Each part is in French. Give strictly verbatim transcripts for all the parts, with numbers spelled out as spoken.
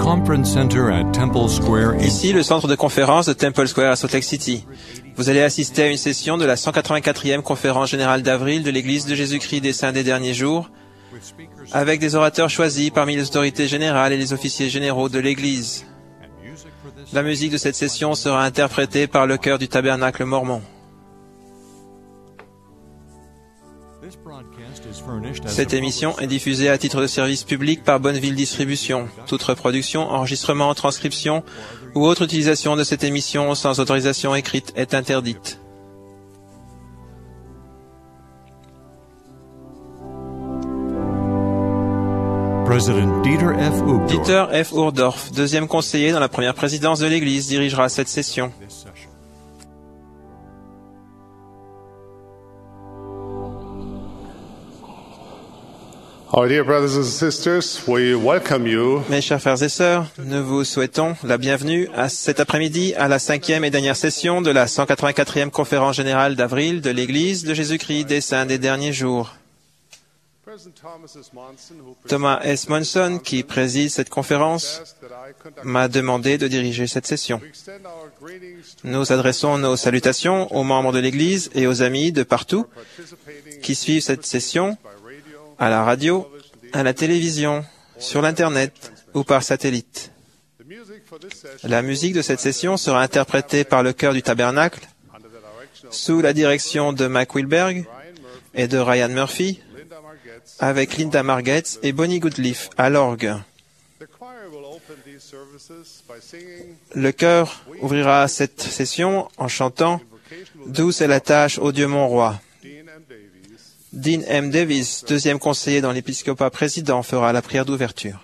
conference center at Temple Square in Ici, le centre de conférence de Temple Square à Salt Lake City. Vous allez assister à une session de la cent quatre-vingt-quatrième conférence générale d'avril de l'Église de Jésus-Christ des Saints des Derniers Jours, avec des orateurs choisis parmi les autorités générales et les officiers généraux de l'Église. La musique de cette session sera interprétée par le chœur du Tabernacle mormon. Cette émission est diffusée à titre de service public par Bonneville Distribution. Toute reproduction, enregistrement, transcription ou autre utilisation de cette émission sans autorisation écrite est interdite. President Dieter F. Uchtdorf. Dieter F. Uchtdorf, deuxième conseiller dans la première présidence de l'Église, dirigera cette session. Our dear brothers and sisters, we welcome you Mes chers frères et sœurs, nous vous souhaitons la bienvenue à cet après-midi à la cinquième et dernière session de la cent quatre-vingt-quatrième conférence générale d'avril de l'Église de Jésus-Christ des Saints des Derniers Jours. Thomas S. Monson, qui préside cette conférence, m'a demandé de diriger cette session. Nous adressons nos salutations aux membres de l'Église et aux amis de partout qui suivent cette session à la radio, à la télévision, sur l'Internet ou par satellite. La musique de cette session sera interprétée par le chœur du Tabernacle sous la direction de Mike Wilberg et de Ryan Murphy, avec Linda Margetts et Bonnie Goodleaf à l'orgue. Le chœur ouvrira cette session en chantant « Douce est la tâche, ô Dieu mon roi ». Dean M. Davis, deuxième conseiller dans l'épiscopat président, fera la prière d'ouverture.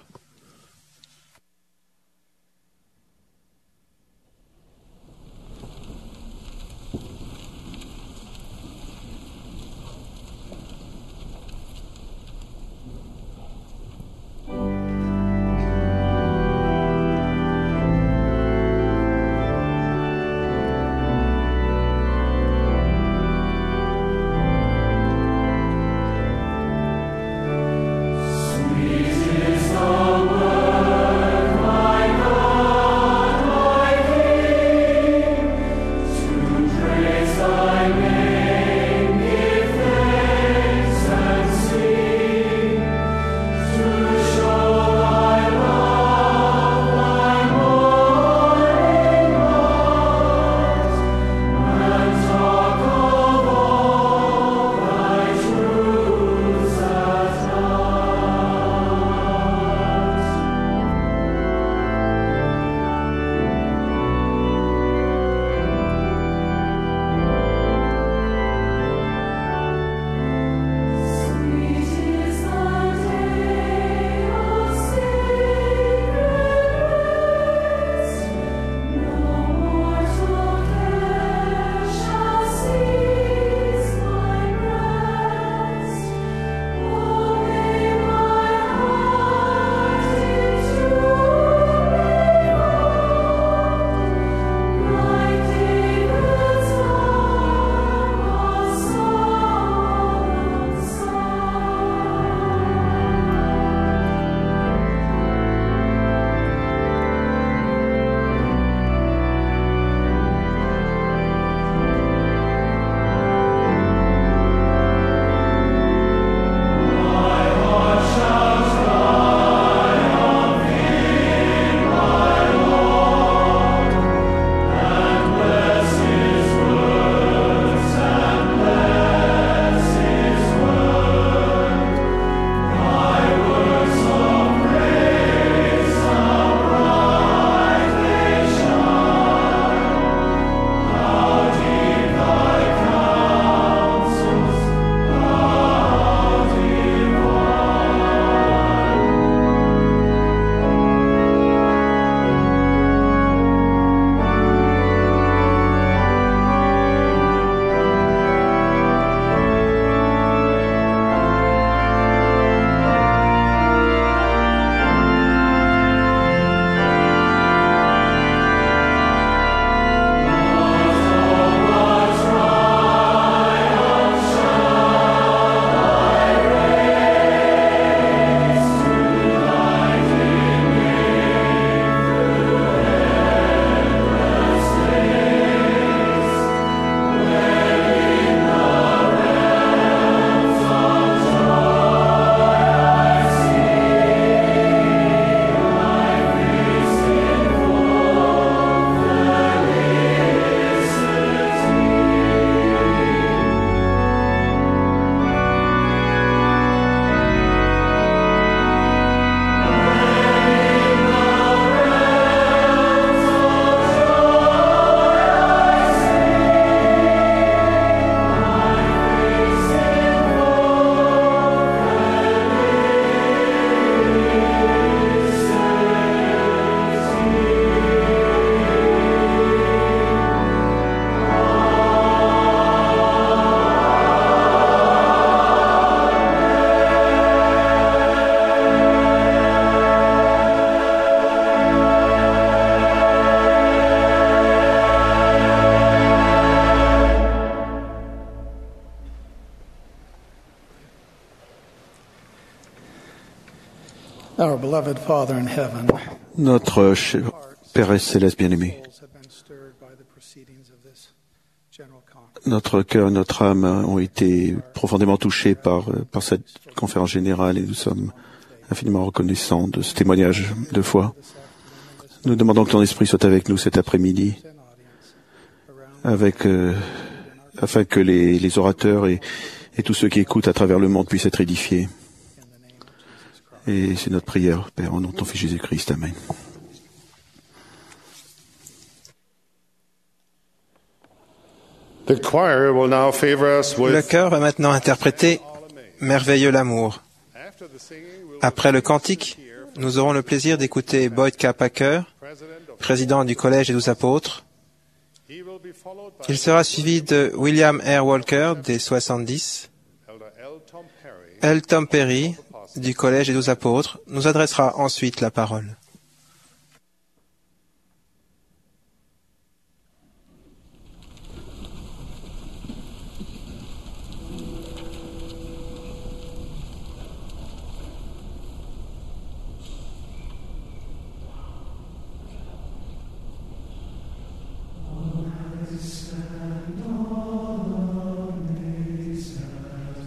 Sweet is the Our beloved Father in heaven, Notre cher Père céleste bien-aimé, souls have been stirred by the proceedings of this general conference. notre cœur, notre âme ont été profondément touchés par, par cette conférence générale et nous sommes infiniment reconnaissants de ce témoignage de foi. Nous demandons que ton esprit soit avec nous cet après-midi, avec, euh, afin que les, les orateurs et, et tous ceux qui écoutent à travers le monde puissent être édifiés. Et c'est notre prière, Père, au nom de ton Fils Jésus-Christ. Amen. The choir will now favor us Le with chœur va maintenant interpréter Merveilleux l'amour. Après le cantique, nous aurons le plaisir d'écouter Boyd K. Packer, président du Collège des Douze Apôtres. Il sera suivi de William R. Walker des soixante-dix. L. Tom Perry du Collège des Douze Apôtres nous adressera ensuite la parole.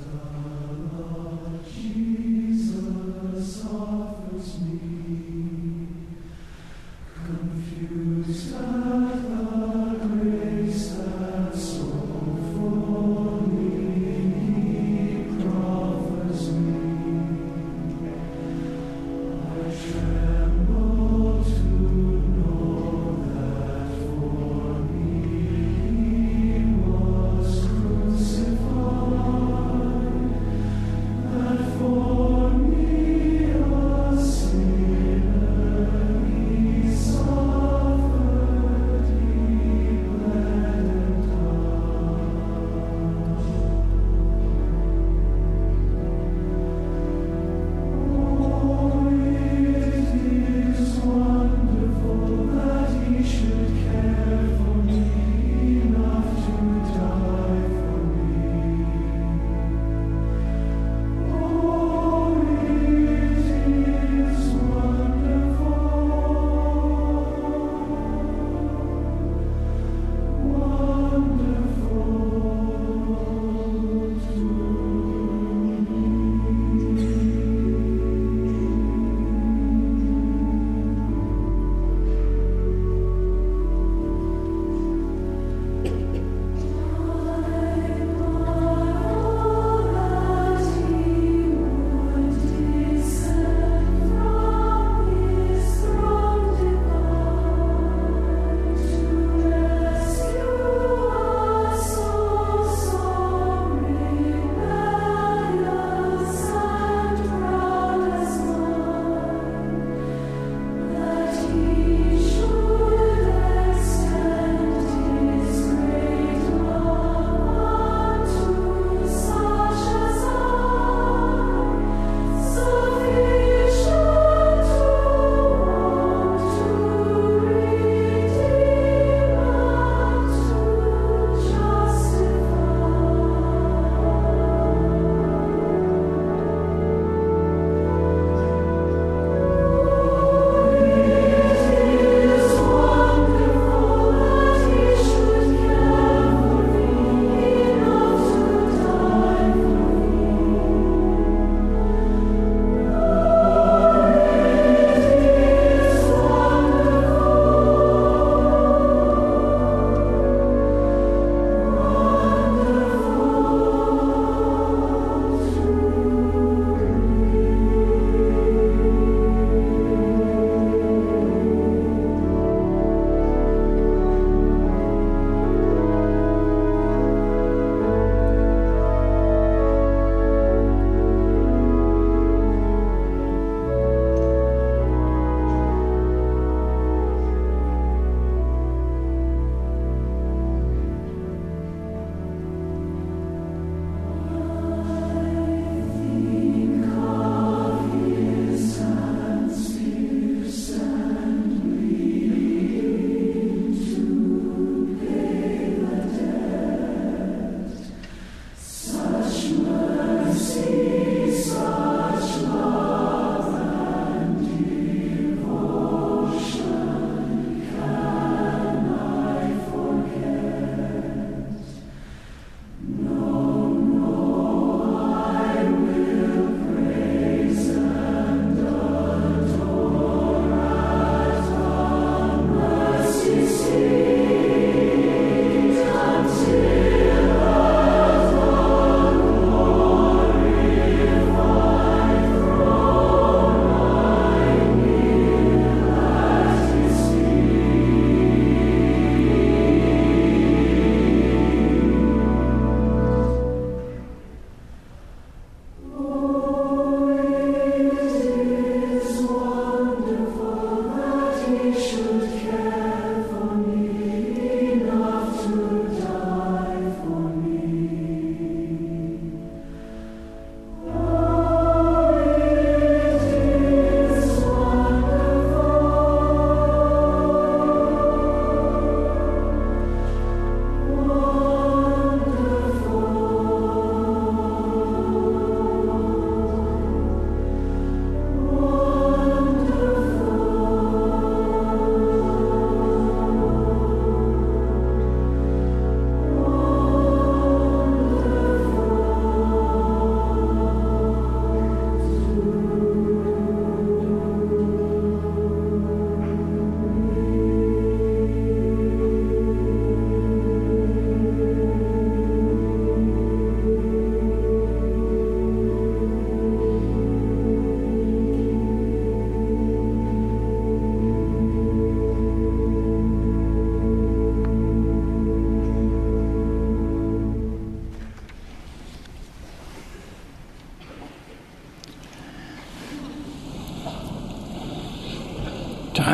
Jesus offers me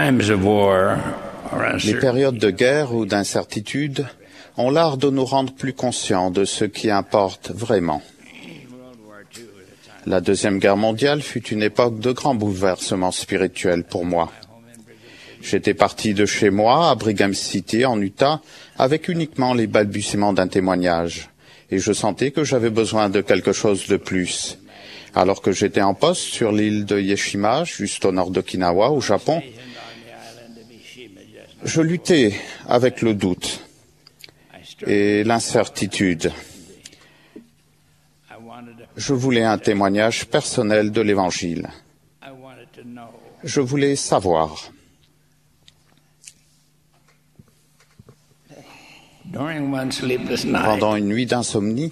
times of war or Les uncertainty périodes de guerre ou d'incertitude ont l'art de nous rendre plus conscients de ce qui importe vraiment. La Deuxième Guerre mondiale fut une époque de grands bouleversements spirituels pour moi. J'étais parti de chez moi, à Brigham City, en Utah, avec uniquement les balbutiements d'un témoignage. Et je sentais que j'avais besoin de quelque chose de plus. Alors que j'étais en poste sur l'île de Yeshima, juste au nord d'Okinawa, au Japon, je luttais avec le doute et l'incertitude. Je voulais un témoignage personnel de l'Évangile. Je voulais savoir. Pendant une nuit d'insomnie,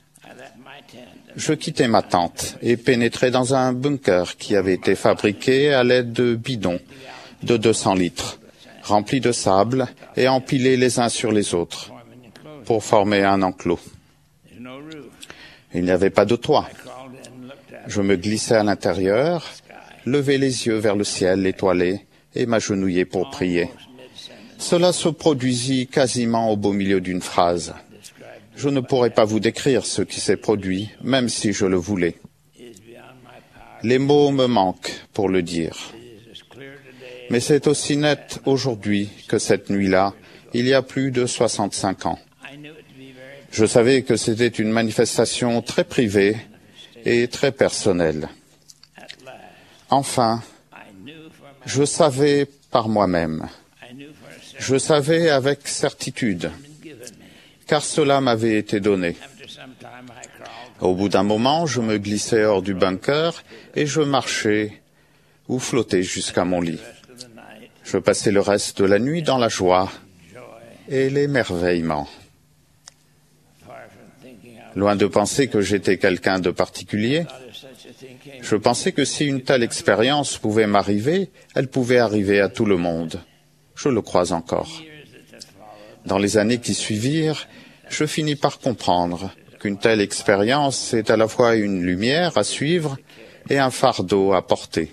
je quittai ma tente et pénétrai dans un bunker qui avait été fabriqué à l'aide de bidons de deux cents litres, remplis de sable et empilés les uns sur les autres, pour former un enclos. Il n'y avait pas de toit. Je me glissai à l'intérieur, levai les yeux vers le ciel étoilé et m'agenouillai pour prier. Cela se produisit quasiment au beau milieu d'une phrase. Je ne pourrais pas vous décrire ce qui s'est produit, même si je le voulais. Les mots me manquent pour le dire. Mais c'est aussi net aujourd'hui que cette nuit-là, il y a plus de soixante-cinq ans. Je savais que c'était une manifestation très privée et très personnelle. Enfin, je savais par moi-même. Je savais avec certitude, car cela m'avait été donné. Au bout d'un moment, je me glissai hors du bunker et je marchai ou flottais jusqu'à mon lit. Je passai le reste de la nuit dans la joie et l'émerveillement. Loin de penser que j'étais quelqu'un de particulier, je pensais que si une telle expérience pouvait m'arriver, elle pouvait arriver à tout le monde. Je le crois encore. Dans les années qui suivirent, je finis par comprendre qu'une telle expérience est à la fois une lumière à suivre et un fardeau à porter.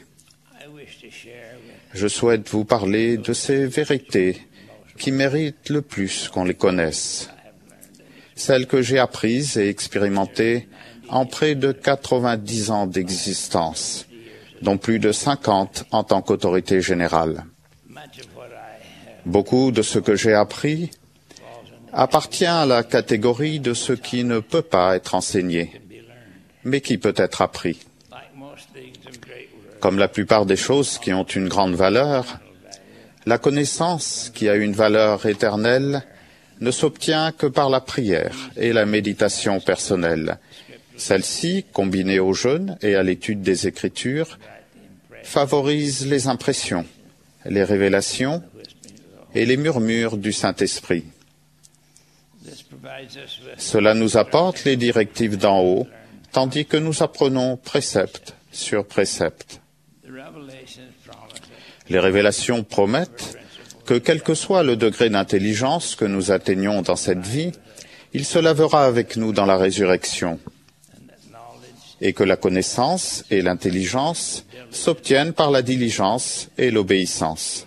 Je souhaite vous parler de ces vérités qui méritent le plus qu'on les connaisse. Celles que j'ai apprises et expérimentées en près de quatre-vingt-dix ans d'existence, dont plus de cinquante en tant qu'autorité générale. Beaucoup de ce que j'ai appris appartient à la catégorie de ce qui ne peut pas être enseigné, mais qui peut être appris. Comme la plupart des choses qui ont une grande valeur, la connaissance qui a une valeur éternelle ne s'obtient que par la prière et la méditation personnelle. Celle-ci, combinée au jeûne et à l'étude des Écritures, favorise les impressions, les révélations et les murmures du Saint-Esprit. Cela nous apporte les directives d'en haut, tandis que nous apprenons précepte sur précepte. Les révélations promettent que quel que soit le degré d'intelligence que nous atteignons dans cette vie, il se lèvera avec nous dans la résurrection, et que la connaissance et l'intelligence s'obtiennent par la diligence et l'obéissance.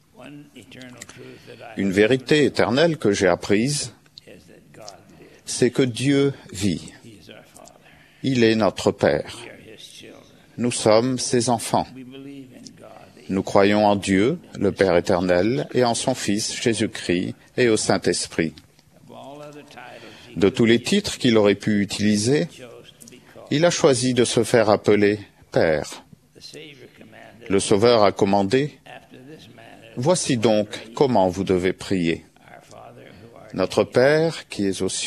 Une vérité éternelle que j'ai apprise, c'est que Dieu vit. Il est notre Père. Nous sommes ses enfants. Nous croyons en Dieu, le Père éternel, et en son Fils, Jésus-Christ, et au Saint-Esprit. De tous les titres qu'il aurait pu utiliser, il a choisi de se faire appeler Père. Le Sauveur a commandé, « Voici donc comment vous devez prier. Notre Père qui es aux cieux. »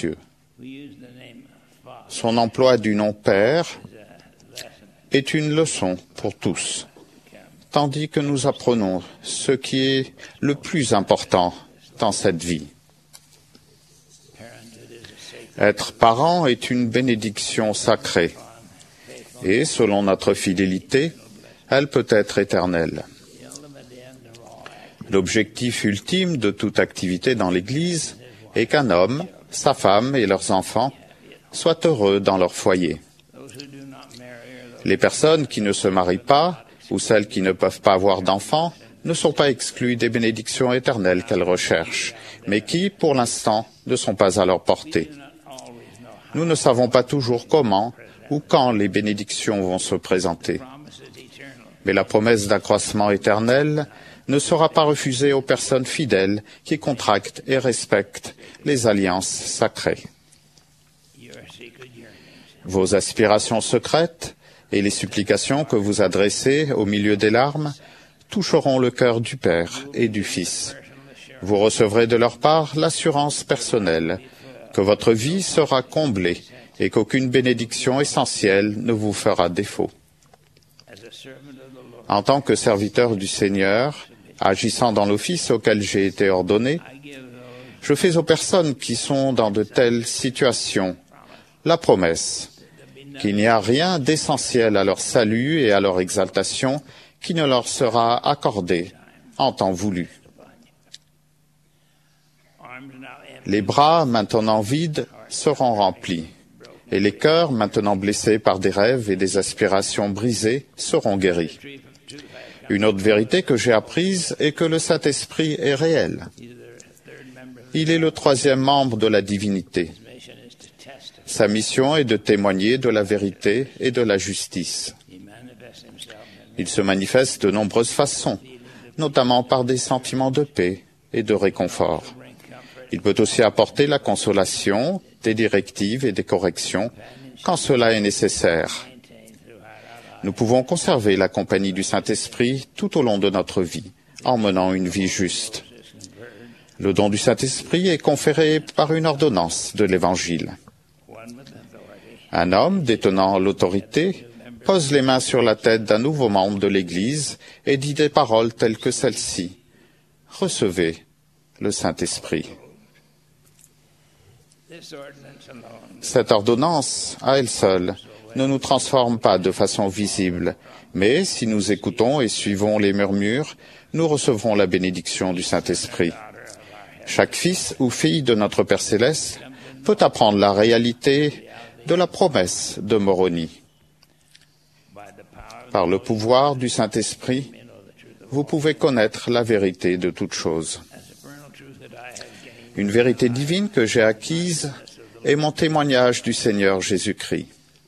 Son emploi du nom Père est une leçon pour tous, tandis que nous apprenons ce qui est le plus important dans cette vie. Être parent est une bénédiction sacrée, et selon notre fidélité, elle peut être éternelle. L'objectif ultime de toute activité dans l'Église est qu'un homme, sa femme et leurs enfants soient heureux dans leur foyer. Les personnes qui ne se marient pas ou celles qui ne peuvent pas avoir d'enfants ne sont pas exclus des bénédictions éternelles qu'elles recherchent, mais qui, pour l'instant, ne sont pas à leur portée. Nous ne savons pas toujours comment ou quand les bénédictions vont se présenter. Mais la promesse d'accroissement éternel ne sera pas refusée aux personnes fidèles qui contractent et respectent les alliances sacrées. Vos aspirations secrètes et les supplications que vous adressez au milieu des larmes toucheront le cœur du Père et du Fils. Vous recevrez de leur part l'assurance personnelle que votre vie sera comblée et qu'aucune bénédiction essentielle ne vous fera défaut. En tant que serviteur du Seigneur, agissant dans l'office auquel j'ai été ordonné, je fais aux personnes qui sont dans de telles situations la promesse qu'il n'y a rien d'essentiel à leur salut et à leur exaltation qui ne leur sera accordé en temps voulu. Les bras maintenant vides seront remplis, et les cœurs maintenant blessés par des rêves et des aspirations brisées seront guéris. Une autre vérité que j'ai apprise est que le Saint-Esprit est réel. Il est le troisième membre de la divinité. Sa mission est de témoigner de la vérité et de la justice. Il se manifeste de nombreuses façons, notamment par des sentiments de paix et de réconfort. Il peut aussi apporter la consolation, des directives et des corrections quand cela est nécessaire. Nous pouvons conserver la compagnie du Saint-Esprit tout au long de notre vie, en menant une vie juste. Le don du Saint-Esprit est conféré par une ordonnance de l'Évangile. Un homme détenant l'autorité pose les mains sur la tête d'un nouveau membre de l'Église et dit des paroles telles que celle-ci. « Recevez le Saint-Esprit ». Cette ordonnance, à elle seule, ne nous transforme pas de façon visible, mais si nous écoutons et suivons les murmures, nous recevrons la bénédiction du Saint-Esprit. Chaque fils ou fille de notre Père Céleste peut apprendre la réalité de la promesse de Moroni. Par le pouvoir du Saint-Esprit, vous pouvez connaître la vérité de toutes choses. Une vérité divine que j'ai acquise est mon témoignage du Seigneur Jésus-Christ.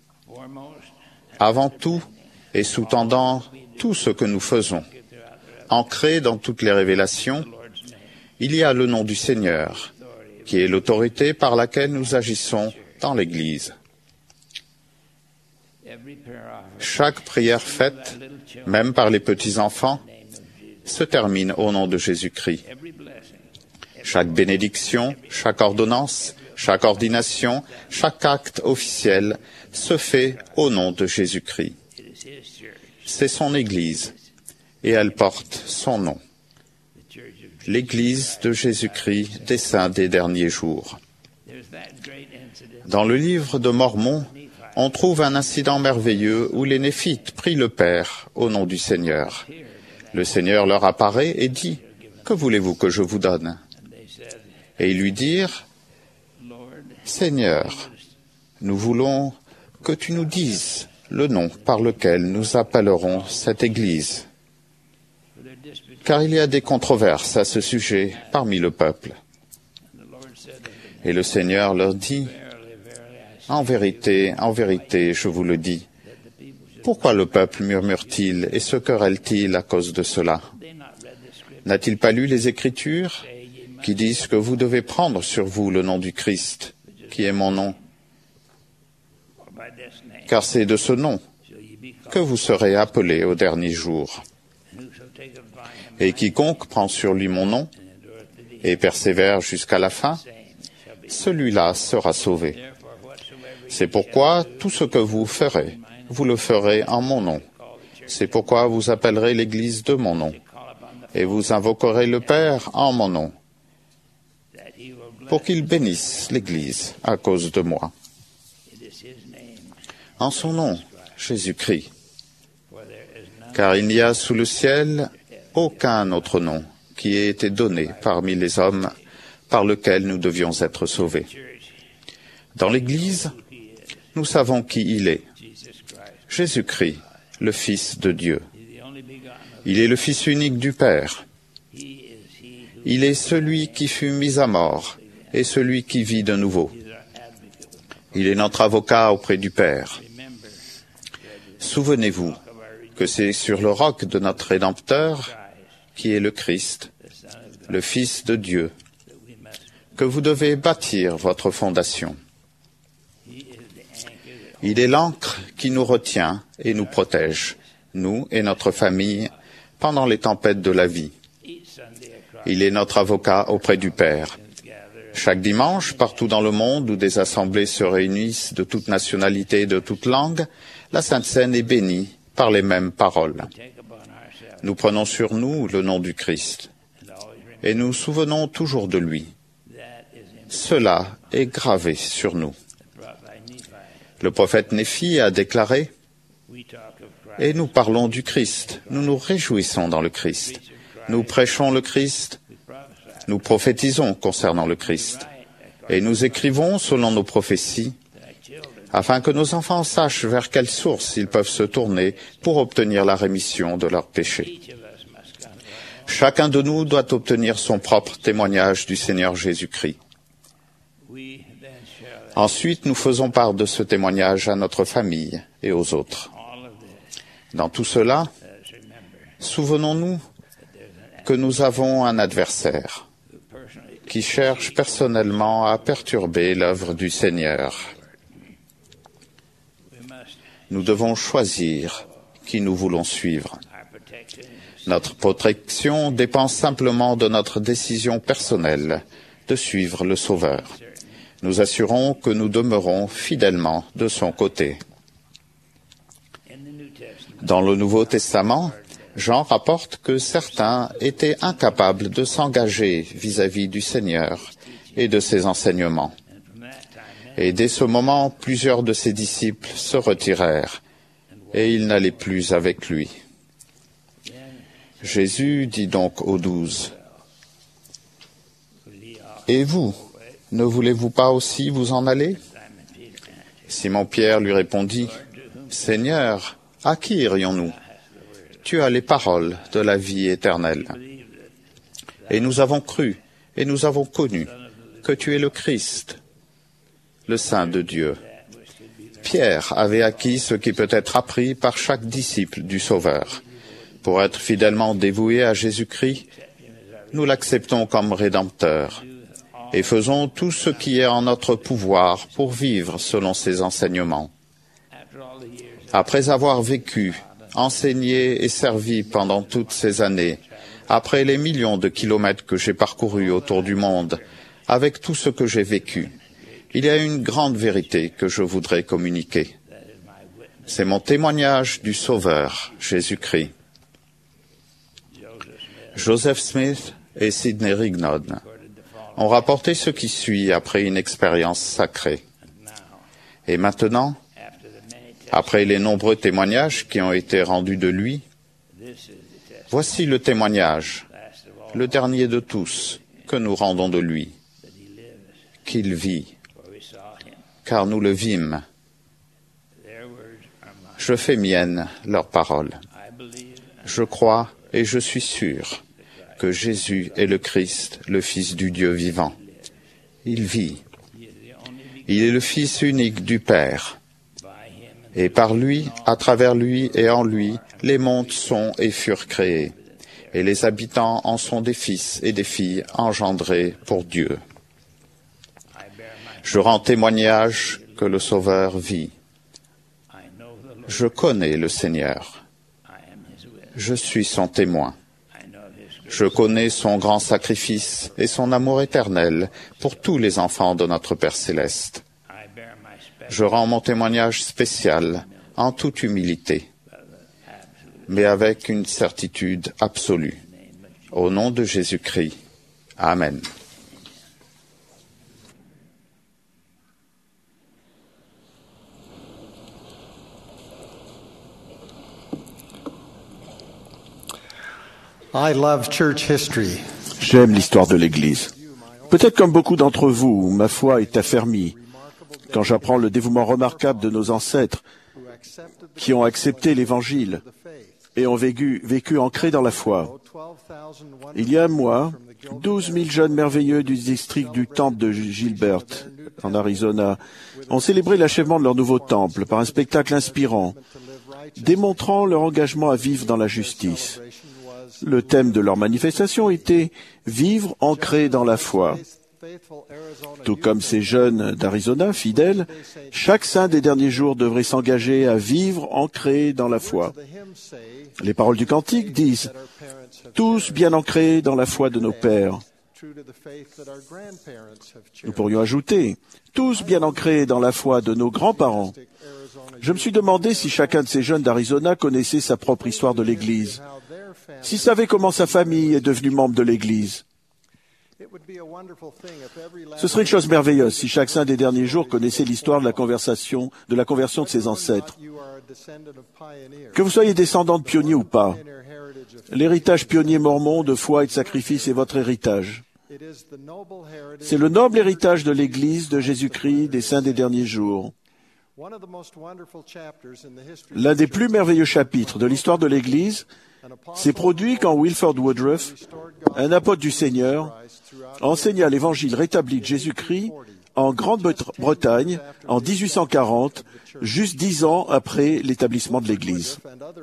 Avant tout et sous-tendant tout ce que nous faisons, ancré dans toutes les révélations, il y a le nom du Seigneur, qui est l'autorité par laquelle nous agissons dans l'Église. Chaque prière faite, même par les petits-enfants, se termine au nom de Jésus-Christ. Chaque bénédiction, chaque ordonnance, chaque ordination, chaque acte officiel se fait au nom de Jésus-Christ. C'est son Église, et elle porte son nom. L'Église de Jésus-Christ des saints des derniers jours. Dans le livre de Mormon, on trouve un incident merveilleux où les Néphites prient le Père au nom du Seigneur. Le Seigneur leur apparaît et dit, « Que voulez-vous que je vous donne ?» Et ils lui dirent, « Seigneur, nous voulons que tu nous dises le nom par lequel nous appellerons cette Église. » Car il y a des controverses à ce sujet parmi le peuple. Et le Seigneur leur dit, « En vérité, en vérité, je vous le dis, pourquoi le peuple murmure-t-il et se querelle-t-il à cause de cela? N'a-t-il pas lu les Écritures qui disent que vous devez prendre sur vous le nom du Christ, qui est mon nom? Car c'est de ce nom que vous serez appelés au dernier jour. Et quiconque prend sur lui mon nom et persévère jusqu'à la fin, celui-là sera sauvé. C'est pourquoi tout ce que vous ferez, vous le ferez en mon nom. C'est pourquoi vous appellerez l'Église de mon nom, et vous invoquerez le Père en mon nom, pour qu'il bénisse l'Église à cause de moi. En son nom, Jésus-Christ, car il n'y a sous le ciel aucun autre nom qui ait été donné parmi les hommes par lequel nous devions être sauvés. Dans l'Église, nous savons qui il est. Jésus-Christ, le Fils de Dieu. Il est le Fils unique du Père. Il est celui qui fut mis à mort et celui qui vit de nouveau. Il est notre avocat auprès du Père. Souvenez-vous que c'est sur le roc de notre Rédempteur, qui est le Christ, le Fils de Dieu, que vous devez bâtir votre fondation. Il est l'ancre qui nous retient et nous protège, nous et notre famille, pendant les tempêtes de la vie. Il est notre avocat auprès du Père. Chaque dimanche, partout dans le monde où des assemblées se réunissent de toute nationalité et de toute langue, la Sainte Seine est bénie par les mêmes paroles. Nous prenons sur nous le nom du Christ et nous nous souvenons toujours de lui. Cela est gravé sur nous. Le prophète Néphi a déclaré « Et nous parlons du Christ, nous nous réjouissons dans le Christ, nous prêchons le Christ, nous prophétisons concernant le Christ, et nous écrivons selon nos prophéties, afin que nos enfants sachent vers quelle source ils peuvent se tourner pour obtenir la rémission de leurs péchés. » Chacun de nous doit obtenir son propre témoignage du Seigneur Jésus-Christ. Ensuite, nous faisons part de ce témoignage à notre famille et aux autres. Dans tout cela, souvenons-nous que nous avons un adversaire qui cherche personnellement à perturber l'œuvre du Seigneur. Nous devons choisir qui nous voulons suivre. Notre protection dépend simplement de notre décision personnelle de suivre le Sauveur. Nous assurons que nous demeurons fidèlement de son côté. Dans le Nouveau Testament, Jean rapporte que certains étaient incapables de s'engager vis-à-vis du Seigneur et de ses enseignements. Et dès ce moment, plusieurs de ses disciples se retirèrent et ils n'allaient plus avec lui. Jésus dit donc aux douze, « Et vous, ne voulez-vous pas aussi vous en aller ?» Simon-Pierre lui répondit, « Seigneur, à qui irions-nous ? Tu as les paroles de la vie éternelle. Et nous avons cru, et nous avons connu que tu es le Christ, le Saint de Dieu. » Pierre avait acquis ce qui peut être appris par chaque disciple du Sauveur. Pour être fidèlement dévoué à Jésus-Christ, nous l'acceptons comme Rédempteur et faisons tout ce qui est en notre pouvoir pour vivre selon ses enseignements. Après avoir vécu, enseigné et servi pendant toutes ces années, après les millions de kilomètres que j'ai parcourus autour du monde, avec tout ce que j'ai vécu, il y a une grande vérité que je voudrais communiquer. C'est mon témoignage du Sauveur, Jésus-Christ. Joseph Smith et Sidney Rigdon ont rapporté ce qui suit après une expérience sacrée. Et maintenant, après les nombreux témoignages qui ont été rendus de lui, voici le témoignage, le dernier de tous, que nous rendons de lui, qu'il vit, car nous le vîmes. Je fais mienne leurs paroles. Je crois et je suis sûr que Jésus est le Christ, le Fils du Dieu vivant. Il vit. Il est le Fils unique du Père. Et par lui, à travers lui et en lui, les mondes sont et furent créés. Et les habitants en sont des fils et des filles engendrés pour Dieu. Je rends témoignage que le Sauveur vit. Je connais le Seigneur. Je suis son témoin. Je connais son grand sacrifice et son amour éternel pour tous les enfants de notre Père céleste. Je rends mon témoignage spécial en toute humilité, mais avec une certitude absolue. Au nom de Jésus-Christ. Amen. I love church history. J'aime l'histoire de l'Église. Peut-être comme beaucoup d'entre vous, ma foi est affermie quand j'apprends le dévouement remarquable de nos ancêtres qui ont accepté l'Évangile et ont vécu, vécu ancrés dans la foi. Il y a un mois, douze mille jeunes merveilleux du district du temple de Gilbert, en Arizona, ont célébré l'achèvement de leur nouveau temple par un spectacle inspirant, démontrant leur engagement à vivre dans la justice. Le thème de leur manifestation était « Vivre ancré dans la foi ». Tout comme ces jeunes d'Arizona, fidèles, chaque saint des derniers jours devrait s'engager à vivre ancré dans la foi. Les paroles du cantique disent « Tous bien ancrés dans la foi de nos pères ». Nous pourrions ajouter « Tous bien ancrés dans la foi de nos grands-parents ». Je me suis demandé si chacun de ces jeunes d'Arizona connaissait sa propre histoire de l'Église, s'il savait comment sa famille est devenue membre de l'Église. Ce serait une chose merveilleuse si chaque saint des derniers jours connaissait l'histoire de la conversation, de la conversion de ses ancêtres. Que vous soyez descendant de pionniers ou pas, l'héritage pionnier mormon de foi et de sacrifice est votre héritage. C'est le noble héritage de l'Église de Jésus-Christ des saints des derniers jours. L'un des plus merveilleux chapitres de l'histoire de l'Église s'est produit quand Wilford Woodruff, un apôtre du Seigneur, enseigna l'évangile rétabli de Jésus-Christ en Grande-Bretagne en dix-huit cent quarante, juste dix ans après l'établissement de l'Église.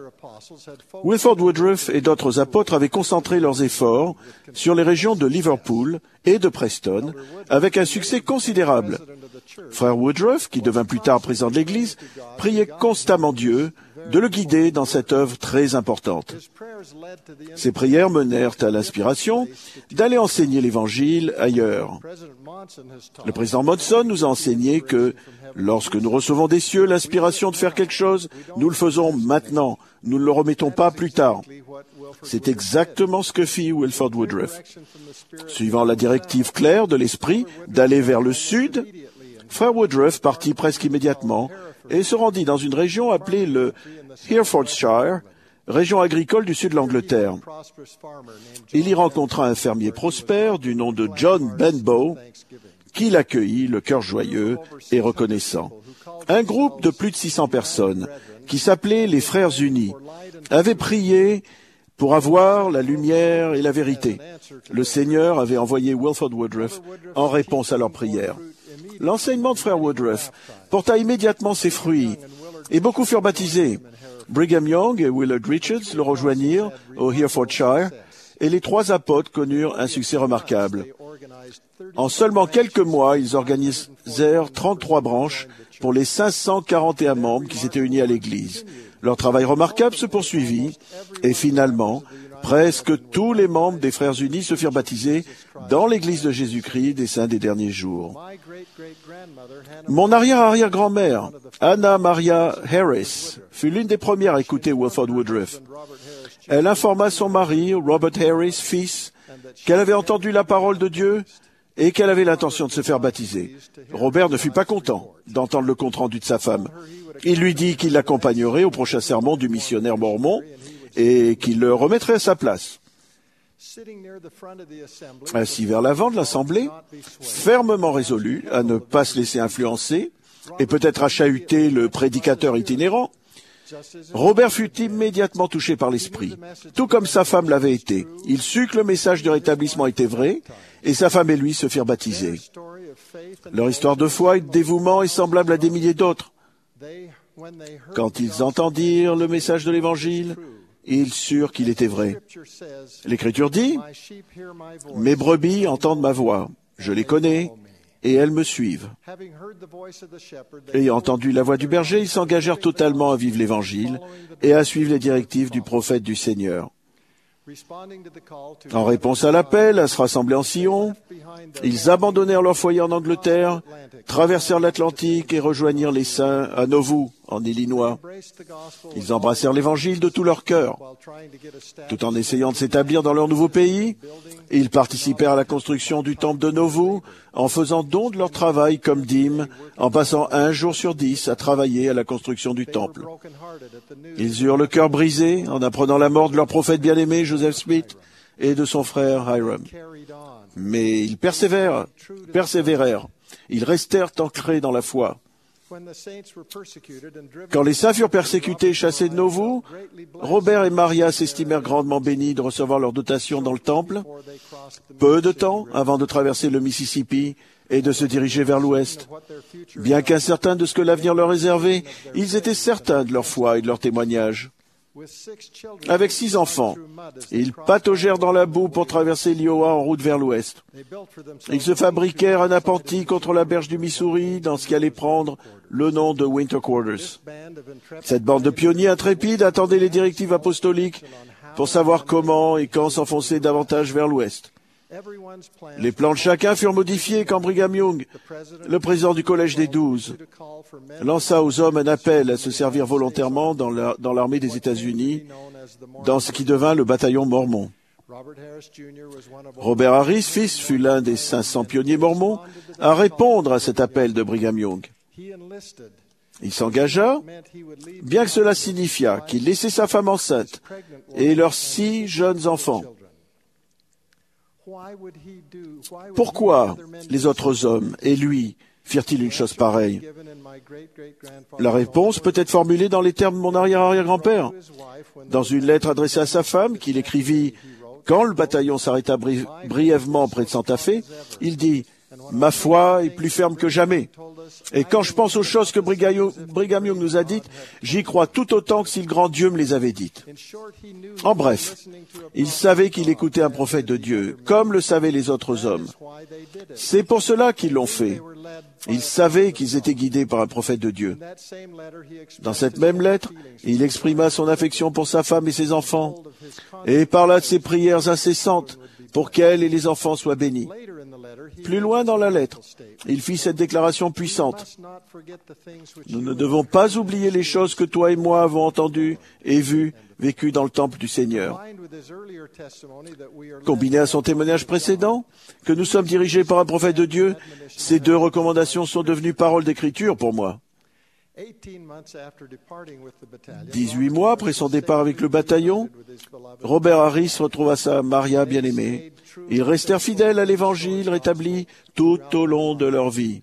Wilford Woodruff et d'autres apôtres avaient concentré leurs efforts sur les régions de Liverpool et de Preston, avec un succès considérable. Frère Woodruff, qui devint plus tard président de l'Église, priait constamment Dieu de le guider dans cette œuvre très importante. Ses prières menèrent à l'inspiration d'aller enseigner l'Évangile ailleurs. Le président Monson nous a enseigné que lorsque nous recevons des cieux l'inspiration de faire quelque chose, nous le faisons maintenant, nous ne le remettons pas plus tard. C'est exactement ce que fit Wilford Woodruff. Suivant la directive claire de l'Esprit d'aller vers le sud, Frère Woodruff partit presque immédiatement et se rendit dans une région appelée le Herefordshire, région agricole du sud de l'Angleterre. Il y rencontra un fermier prospère du nom de John Benbow, qui l'accueillit, le cœur joyeux et reconnaissant. Un groupe de plus de six cents personnes, qui s'appelait les Frères Unis, avait prié pour avoir la lumière et la vérité. Le Seigneur avait envoyé Wilford Woodruff en réponse à leur prière. L'enseignement de Frère Woodruff porta immédiatement ses fruits, et beaucoup furent baptisés. Brigham Young et Willard Richards le rejoignirent au Herefordshire, et les trois apôtres connurent un succès remarquable. En seulement quelques mois, ils organisèrent trente-trois branches pour les cinq cent quarante et un membres qui s'étaient unis à l'Église. Leur travail remarquable se poursuivit, et finalement, presque tous les membres des Frères Unis se firent baptiser dans l'Église de Jésus-Christ des saints des derniers jours. Mon arrière-arrière-grand-mère, Anna Maria Harris, fut l'une des premières à écouter Wilford Woodruff. Elle informa son mari, Robert Harris, fils, qu'elle avait entendu la parole de Dieu et qu'elle avait l'intention de se faire baptiser. Robert ne fut pas content d'entendre le compte-rendu de sa femme. Il lui dit qu'il l'accompagnerait au prochain sermon du missionnaire mormon et qu'il le remettrait à sa place. Assis vers l'avant de l'Assemblée, fermement résolu à ne pas se laisser influencer et peut-être à chahuter le prédicateur itinérant, Robert fut immédiatement touché par l'Esprit, tout comme sa femme l'avait été. Il sut que le message de rétablissement était vrai, et sa femme et lui se firent baptiser. Leur histoire de foi et de dévouement est semblable à des milliers d'autres. Quand ils entendirent le message de l'Évangile, ils surent qu'il était vrai. L'Écriture dit, « Mes brebis entendent ma voix, je les connais, et elles me suivent. » Ayant entendu la voix du berger, ils s'engagèrent totalement à vivre l'Évangile et à suivre les directives du prophète du Seigneur. En réponse à l'appel à se rassembler en Sion, ils abandonnèrent leur foyer en Angleterre, traversèrent l'Atlantique et rejoignirent les saints à Nauvoo, en Illinois. Ils embrassèrent l'Évangile de tout leur cœur. Tout en essayant de s'établir dans leur nouveau pays, ils participèrent à la construction du temple de Nauvoo en faisant don de leur travail comme dîme, en passant un jour sur dix à travailler à la construction du temple. Ils eurent le cœur brisé en apprenant la mort de leur prophète bien-aimé, Joseph Smith, et de son frère Hiram. Mais ils persévèrent, persévérèrent. Ils restèrent ancrés dans la foi. Quand les saints furent persécutés et chassés de Nauvoo, Robert et Maria s'estimèrent grandement bénis de recevoir leur dotation dans le temple, peu de temps avant de traverser le Mississippi et de se diriger vers l'ouest. Bien qu'incertains de ce que l'avenir leur réservait, ils étaient certains de leur foi et de leur témoignage. Avec six enfants, ils pataugèrent dans la boue pour traverser l'Iowa en route vers l'ouest. Ils se fabriquèrent un appentis contre la berge du Missouri dans ce qui allait prendre le nom de Winter Quarters. Cette bande de pionniers intrépides attendait les directives apostoliques pour savoir comment et quand s'enfoncer davantage vers l'ouest. Les plans de chacun furent modifiés quand Brigham Young, le président du Collège des Douze, lança aux hommes un appel à se servir volontairement dans la, dans l'armée des États-Unis, dans ce qui devint le bataillon mormon. Robert Harris, fils, fut l'un des cinq cents pionniers mormons à répondre à cet appel de Brigham Young. Il s'engagea, bien que cela signifiât qu'il laissait sa femme enceinte et leurs six jeunes enfants. Pourquoi les autres hommes et lui firent-ils une chose pareille? La réponse peut être formulée dans les termes de mon arrière-arrière-grand-père. Dans une lettre adressée à sa femme, qu'il écrivit quand le bataillon s'arrêta bri- brièvement près de Santa Fe, il dit « Ma foi est plus ferme que jamais. Et quand je pense aux choses que Brigham Young nous a dites, j'y crois tout autant que si le grand Dieu me les avait dites. » En bref, il savait qu'il écoutait un prophète de Dieu, comme le savaient les autres hommes. C'est pour cela qu'ils l'ont fait. Ils savaient qu'ils étaient guidés par un prophète de Dieu. Dans cette même lettre, il exprima son affection pour sa femme et ses enfants, et parla de ses prières incessantes pour qu'elle et les enfants soient bénis. Plus loin dans la lettre, il fit cette déclaration puissante. Nous ne devons pas oublier les choses que toi et moi avons entendues et vues, vécues dans le temple du Seigneur. Combiné à son témoignage précédent, que nous sommes dirigés par un prophète de Dieu, ces deux recommandations sont devenues paroles d'écriture pour moi. Dix-huit mois après son départ avec le bataillon, Robert Harris retrouva sa Maria bien-aimée. Ils restèrent fidèles à l'Évangile rétabli tout au long de leur vie.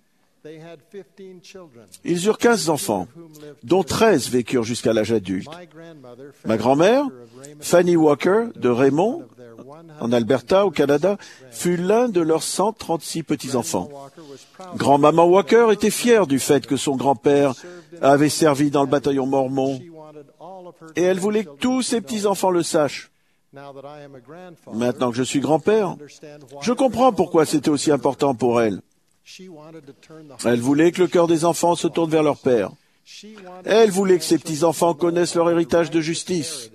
Ils eurent quinze enfants, dont treize vécurent jusqu'à l'âge adulte. Ma grand-mère, Fanny Walker, de Raymond, en Alberta, au Canada, fut l'un de leurs cent trente-six petits-enfants. Grand-maman Walker était fière du fait que son grand-père avait servi dans le bataillon mormon, et elle voulait que tous ses petits-enfants le sachent. Maintenant que je suis grand-père, je comprends pourquoi c'était aussi important pour elle. Elle voulait que le cœur des enfants se tourne vers leur père. Elle voulait que ses petits-enfants connaissent leur héritage de justice,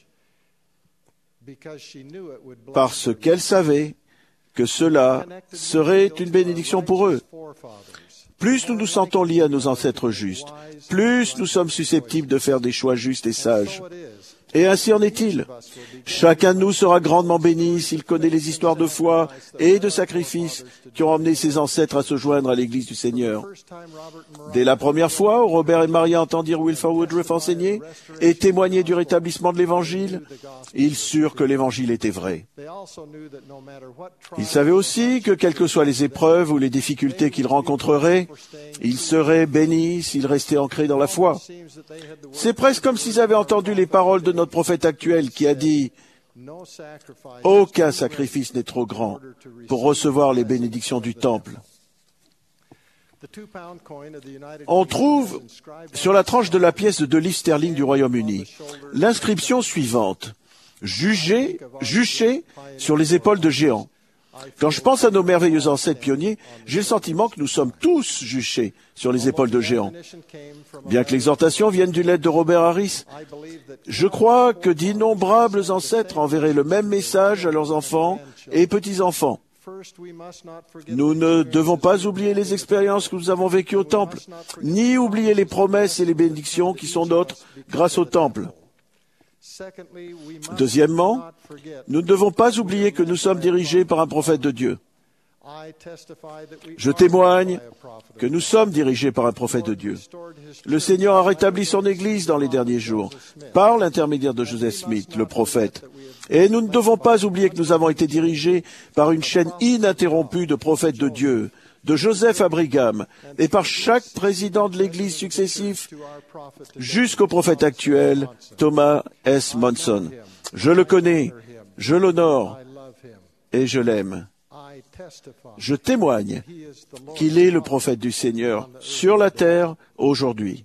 parce qu'elle savait que cela serait une bénédiction pour eux. Plus nous nous sentons liés à nos ancêtres justes, plus nous sommes susceptibles de faire des choix justes et sages. Et ainsi en est-il. Chacun de nous sera grandement béni s'il connaît les histoires de foi et de sacrifice qui ont emmené ses ancêtres à se joindre à l'Église du Seigneur. Dès la première fois où Robert et Maria entendirent Wilford Woodruff enseigner et témoigner du rétablissement de l'Évangile, ils surent que l'Évangile était vrai. Ils savaient aussi que, quelles que soient les épreuves ou les difficultés qu'ils rencontreraient, ils seraient bénis s'ils restaient ancrés dans la foi. C'est presque comme s'ils avaient entendu les paroles de notre prophète actuel qui a dit « Aucun sacrifice n'est trop grand pour recevoir les bénédictions du temple. » On trouve sur la tranche de la pièce de deux livres sterling du Royaume-Uni l'inscription suivante « Jugé, juché sur les épaules de géants ». Quand je pense à nos merveilleux ancêtres pionniers, j'ai le sentiment que nous sommes tous juchés sur les épaules de géants. Bien que l'exhortation vienne d'une lettre de Robert Harris, je crois que d'innombrables ancêtres enverraient le même message à leurs enfants et petits-enfants. Nous ne devons pas oublier les expériences que nous avons vécues au temple, ni oublier les promesses et les bénédictions qui sont nôtres grâce au temple. Deuxièmement, nous ne devons pas oublier que nous sommes dirigés par un prophète de Dieu. Je témoigne que nous sommes dirigés par un prophète de Dieu. Le Seigneur a rétabli son Église dans les derniers jours, par l'intermédiaire de Joseph Smith, le prophète. Et nous ne devons pas oublier que nous avons été dirigés par une chaîne ininterrompue de prophètes de Dieu, de Joseph à Brigham, et par chaque président de l'Église successif, jusqu'au prophète actuel, Thomas S. Monson. Je le connais, je l'honore, et je l'aime. Je témoigne qu'il est le prophète du Seigneur sur la terre aujourd'hui.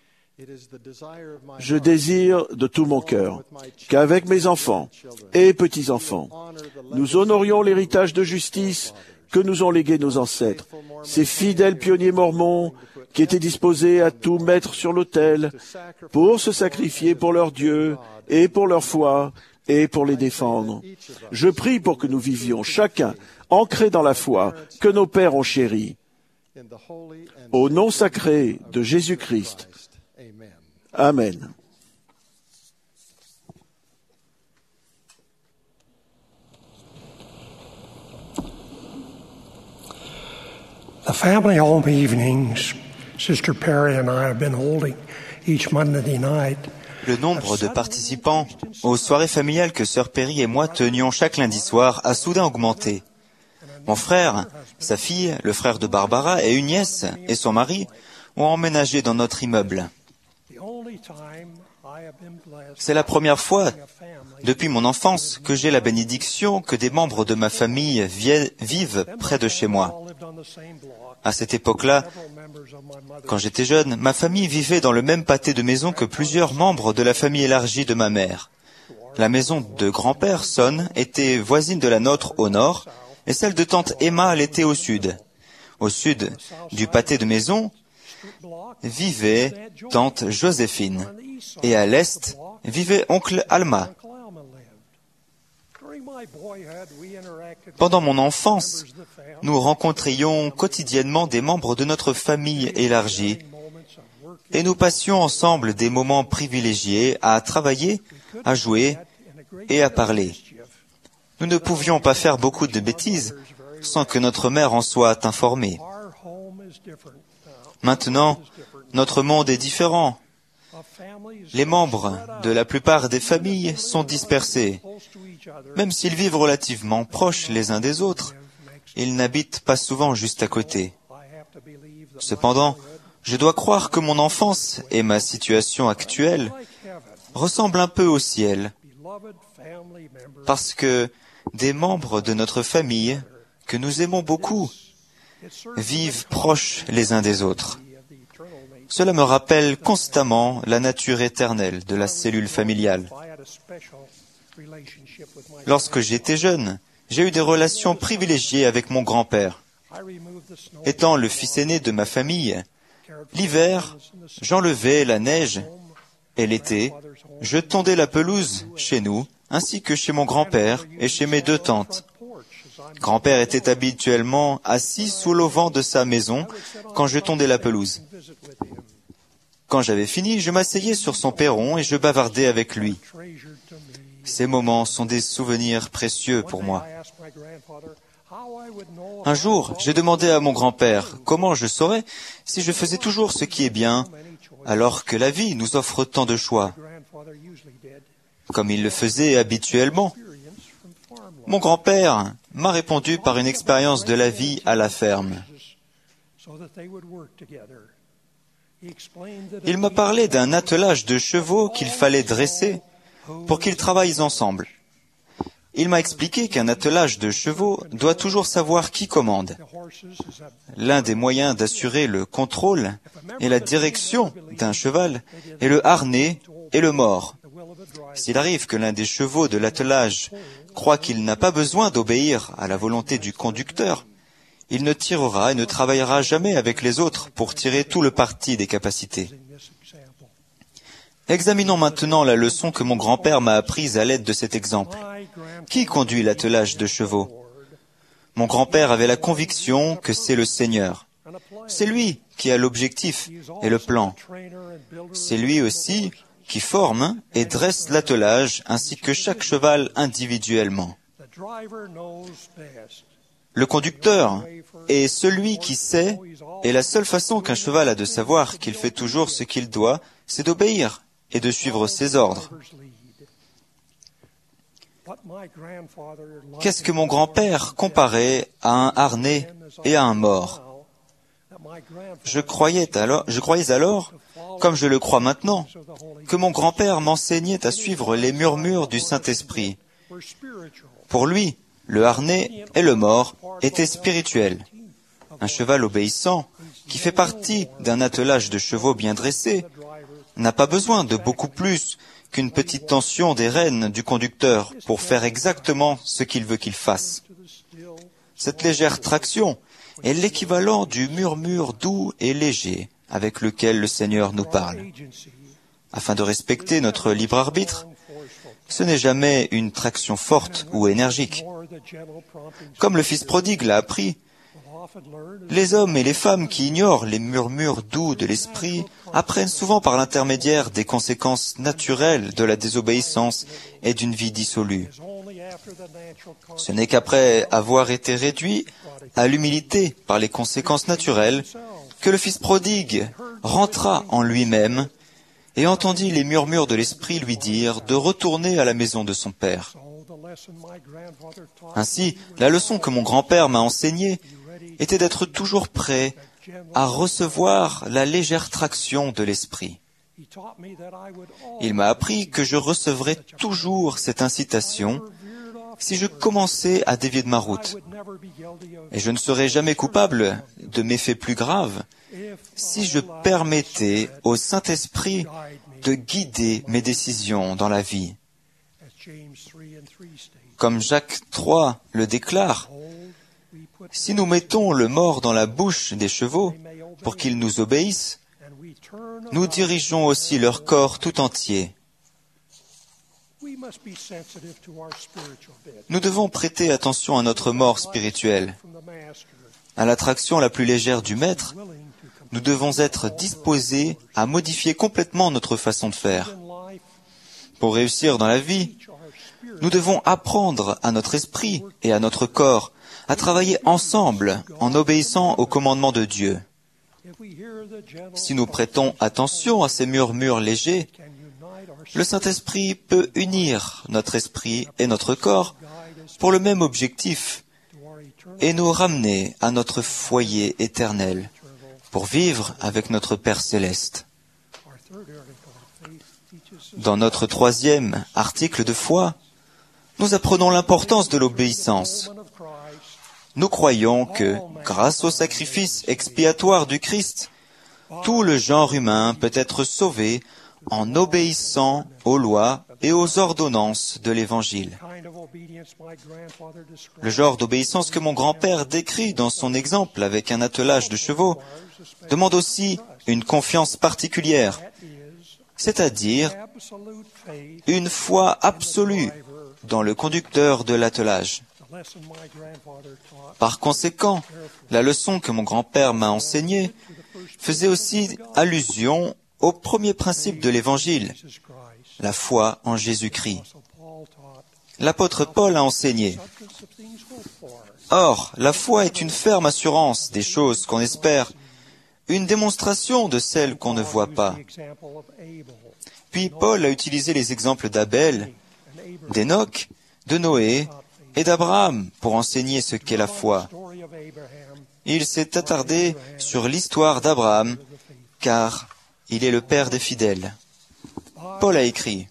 Je désire de tout mon cœur qu'avec mes enfants et petits-enfants, nous honorions l'héritage de justice que nous ont légué nos ancêtres, ces fidèles pionniers mormons qui étaient disposés à tout mettre sur l'autel pour se sacrifier pour leur Dieu et pour leur foi et pour les défendre. Je prie pour que nous vivions chacun ancrés dans la foi que nos pères ont chérie. Au nom sacré de Jésus-Christ. Amen. The family home evenings Sister Perry and I have been holding each Monday night. Le nombre de participants aux soirées familiales que Sœur Perry et moi tenions chaque lundi soir a soudain augmenté. Mon frère, sa fille, le frère de Barbara et une nièce et son mari ont emménagé dans notre immeuble. C'est la première fois depuis mon enfance que j'ai la bénédiction que des membres de ma famille vivent près de chez moi. À cette époque-là, quand j'étais jeune, ma famille vivait dans le même pâté de maison que plusieurs membres de la famille élargie de ma mère. La maison de grand-père, Son, était voisine de la nôtre au nord, et celle de tante Emma l'était au sud. Au sud du pâté de maison vivait tante Joséphine, et à l'est vivait oncle Alma. Pendant mon enfance, nous rencontrions quotidiennement des membres de notre famille élargie et nous passions ensemble des moments privilégiés à travailler, à jouer et à parler. Nous ne pouvions pas faire beaucoup de bêtises sans que notre mère en soit informée. Maintenant, notre monde est différent. Les membres de la plupart des familles sont dispersés. Même s'ils vivent relativement proches les uns des autres, ils n'habitent pas souvent juste à côté. Cependant, je dois croire que mon enfance et ma situation actuelle ressemblent un peu au ciel, parce que des membres de notre famille, que nous aimons beaucoup, vivent proches les uns des autres. Cela me rappelle constamment la nature éternelle de la cellule familiale. Lorsque j'étais jeune, j'ai eu des relations privilégiées avec mon grand-père. Étant le fils aîné de ma famille, l'hiver, j'enlevais la neige et l'été, je tondais la pelouse chez nous, ainsi que chez mon grand-père et chez mes deux tantes. Grand-père était habituellement assis sous l'auvent de sa maison quand je tondais la pelouse. Quand j'avais fini, je m'asseyais sur son perron et je bavardais avec lui. Ces moments sont des souvenirs précieux pour moi. Un jour, j'ai demandé à mon grand-père comment je saurais si je faisais toujours ce qui est bien, alors que la vie nous offre tant de choix, comme il le faisait habituellement. Mon grand-père m'a répondu par une expérience de la vie à la ferme. Il m'a parlé d'un attelage de chevaux qu'il fallait dresser pour qu'ils travaillent ensemble. Il m'a expliqué qu'un attelage de chevaux doit toujours savoir qui commande. L'un des moyens d'assurer le contrôle et la direction d'un cheval est le harnais et le mors. S'il arrive que l'un des chevaux de l'attelage croit qu'il n'a pas besoin d'obéir à la volonté du conducteur, il ne tirera et ne travaillera jamais avec les autres pour tirer tout le parti des capacités. Examinons maintenant la leçon que mon grand-père m'a apprise à l'aide de cet exemple. Qui conduit l'attelage de chevaux? Mon grand-père avait la conviction que c'est le Seigneur. C'est lui qui a l'objectif et le plan. C'est lui aussi qui forme et dresse l'attelage ainsi que chaque cheval individuellement. Le conducteur est celui qui sait, et la seule façon qu'un cheval a de savoir qu'il fait toujours ce qu'il doit, c'est d'obéir et de suivre ses ordres. Qu'est-ce que mon grand-père comparait à un harnais et à un mors? Je croyais alors, je croyais alors, comme je le crois maintenant, que mon grand-père m'enseignait à suivre les murmures du Saint-Esprit. Pour lui, le harnais et le mors étaient spirituels. Un cheval obéissant, qui fait partie d'un attelage de chevaux bien dressés, n'a pas besoin de beaucoup plus qu'une petite tension des rênes du conducteur pour faire exactement ce qu'il veut qu'il fasse. Cette légère traction est l'équivalent du murmure doux et léger avec lequel le Seigneur nous parle. Afin de respecter notre libre arbitre, ce n'est jamais une traction forte ou énergique. Comme le Fils prodigue l'a appris, les hommes et les femmes qui ignorent les murmures doux de l'esprit apprennent souvent par l'intermédiaire des conséquences naturelles de la désobéissance et d'une vie dissolue. Ce n'est qu'après avoir été réduit à l'humilité par les conséquences naturelles que le Fils prodigue rentra en lui-même et entendit les murmures de l'esprit lui dire de retourner à la maison de son père. Ainsi, la leçon que mon grand-père m'a enseignée était d'être toujours prêt à recevoir la légère traction de l'esprit. Il m'a appris que je recevrais toujours cette incitation si je commençais à dévier de ma route. Et je ne serais jamais coupable de méfaits plus graves si je permettais au Saint-Esprit de guider mes décisions dans la vie. Comme Jacques trois le déclare, si nous mettons le mors dans la bouche des chevaux pour qu'ils nous obéissent, nous dirigeons aussi leur corps tout entier. Nous devons prêter attention à notre mort spirituelle. À l'attraction la plus légère du Maître, nous devons être disposés à modifier complètement notre façon de faire. Pour réussir dans la vie, nous devons apprendre à notre esprit et à notre corps à travailler ensemble en obéissant aux commandements de Dieu. Si nous prêtons attention à ces murmures légers, le Saint-Esprit peut unir notre esprit et notre corps pour le même objectif et nous ramener à notre foyer éternel pour vivre avec notre Père céleste. Dans notre troisième article de foi, nous apprenons l'importance de l'obéissance. Nous croyons que, grâce au sacrifice expiatoire du Christ, tout le genre humain peut être sauvé en obéissant aux lois et aux ordonnances de l'Évangile. Le genre d'obéissance que mon grand-père décrit dans son exemple avec un attelage de chevaux demande aussi une confiance particulière, c'est-à-dire une foi absolue dans le conducteur de l'attelage. Par conséquent, la leçon que mon grand-père m'a enseignée faisait aussi allusion au premier principe de l'Évangile, la foi en Jésus-Christ. L'apôtre Paul a enseigné. Or, la foi est une ferme assurance des choses qu'on espère, une démonstration de celles qu'on ne voit pas. Puis Paul a utilisé les exemples d'Abel, d'Enoch, de Noé et d'Abraham pour enseigner ce qu'est la foi. Il s'est attardé sur l'histoire d'Abraham, car il est le père des fidèles. Paul a écrit,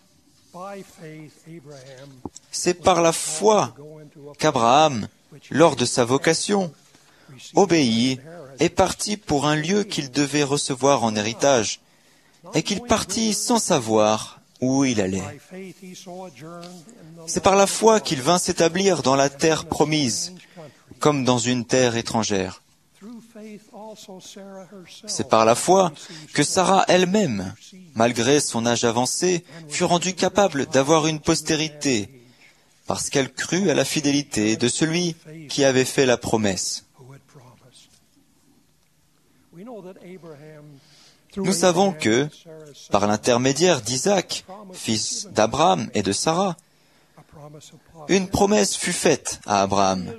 « C'est par la foi qu'Abraham, lors de sa vocation, obéit et partit pour un lieu qu'il devait recevoir en héritage, et qu'il partit sans savoir où il allait. C'est par la foi qu'il vint s'établir dans la terre promise, comme dans une terre étrangère. C'est par la foi que Sarah elle-même, malgré son âge avancé, fut rendue capable d'avoir une postérité, parce qu'elle crut à la fidélité de celui qui avait fait la promesse. Nous savons que, par l'intermédiaire d'Isaac, fils d'Abraham et de Sarah, une promesse fut faite à Abraham,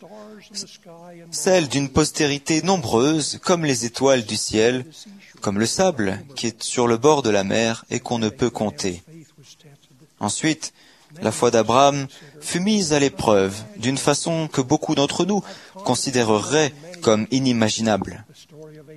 celle d'une postérité nombreuse comme les étoiles du ciel, comme le sable qui est sur le bord de la mer et qu'on ne peut compter. Ensuite, la foi d'Abraham fut mise à l'épreuve d'une façon que beaucoup d'entre nous considéreraient comme inimaginable.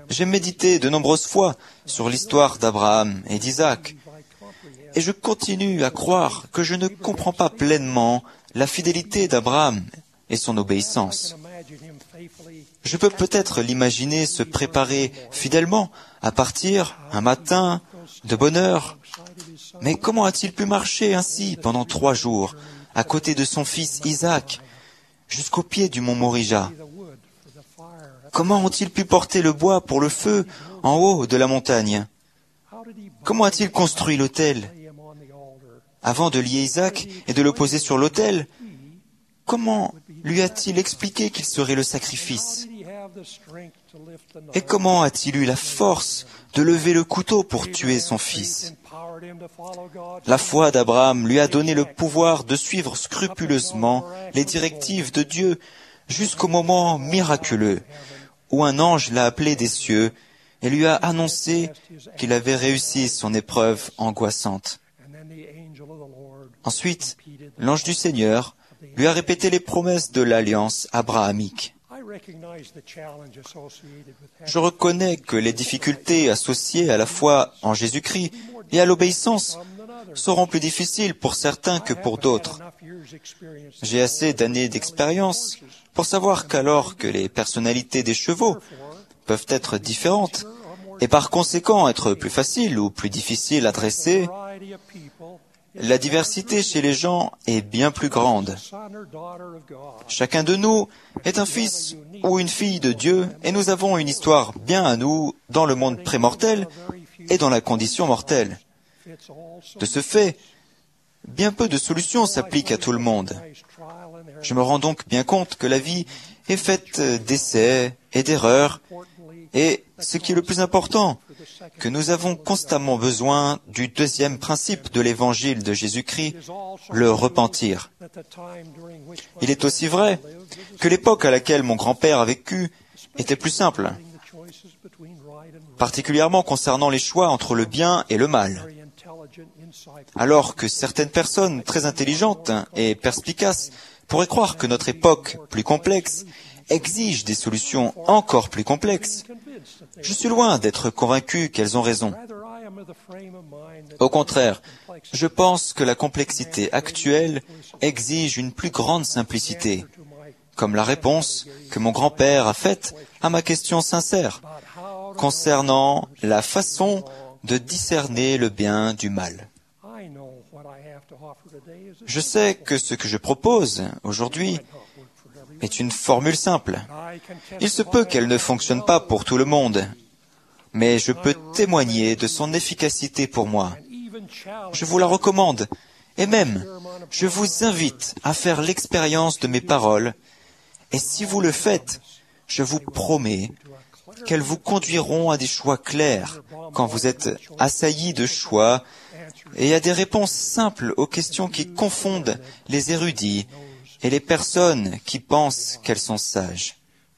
j'ai médité de nombreuses fois sur l'histoire d'Abraham et d'Isaac, et je continue à croire que je ne comprends pas pleinement la fidélité d'Abraham et son obéissance. Je peux peut-être l'imaginer se préparer fidèlement à partir un matin de bonne heure, mais comment a-t-il pu marcher ainsi pendant trois jours à côté de son fils Isaac jusqu'au pied du mont Morija? Comment ont-ils pu porter le bois pour le feu en haut de la montagne? Comment a-t-il construit l'autel? Avant de lier Isaac et de le poser sur l'autel, comment lui a-t-il expliqué qu'il serait le sacrifice? Et comment a-t-il eu la force de lever le couteau pour tuer son fils? La foi d'Abraham lui a donné le pouvoir de suivre scrupuleusement les directives de Dieu jusqu'au moment miraculeux où un ange l'a appelé des cieux et lui a annoncé qu'il avait réussi son épreuve angoissante. Ensuite, l'ange du Seigneur lui a répété les promesses de l'alliance abrahamique. Je reconnais que les difficultés associées à la foi en Jésus-Christ et à l'obéissance seront plus difficiles pour certains que pour d'autres. J'ai assez d'années d'expérience pour savoir qu'alors que les personnalités des chevaux peuvent être différentes et par conséquent être plus faciles ou plus difficiles à dresser, la diversité chez les gens est bien plus grande. Chacun de nous est un fils ou une fille de Dieu et nous avons une histoire bien à nous dans le monde prémortel et dans la condition mortelle. De ce fait, bien peu de solutions s'appliquent à tout le monde. Je me rends donc bien compte que la vie est faite d'essais et d'erreurs et, ce qui est le plus important, que nous avons constamment besoin du deuxième principe de l'évangile de Jésus-Christ, le repentir. Il est aussi vrai que l'époque à laquelle mon grand-père a vécu était plus simple, particulièrement concernant les choix entre le bien et le mal. Alors que certaines personnes très intelligentes et perspicaces pourraient croire que notre époque plus complexe exige des solutions encore plus complexes, je suis loin d'être convaincu qu'elles ont raison. Au contraire, je pense que la complexité actuelle exige une plus grande simplicité, comme la réponse que mon grand-père a faite à ma question sincère concernant la façon de discerner le bien du mal. Je sais que ce que je propose aujourd'hui est une formule simple. Il se peut qu'elle ne fonctionne pas pour tout le monde, mais je peux témoigner de son efficacité pour moi. Je vous la recommande, et même, je vous invite à faire l'expérience de mes paroles, et si vous le faites, je vous promets qu'elles vous conduiront à des choix clairs quand vous êtes assaillis de choix et à des réponses simples aux questions qui confondent les érudits et les personnes qui pensent qu'elles sont sages.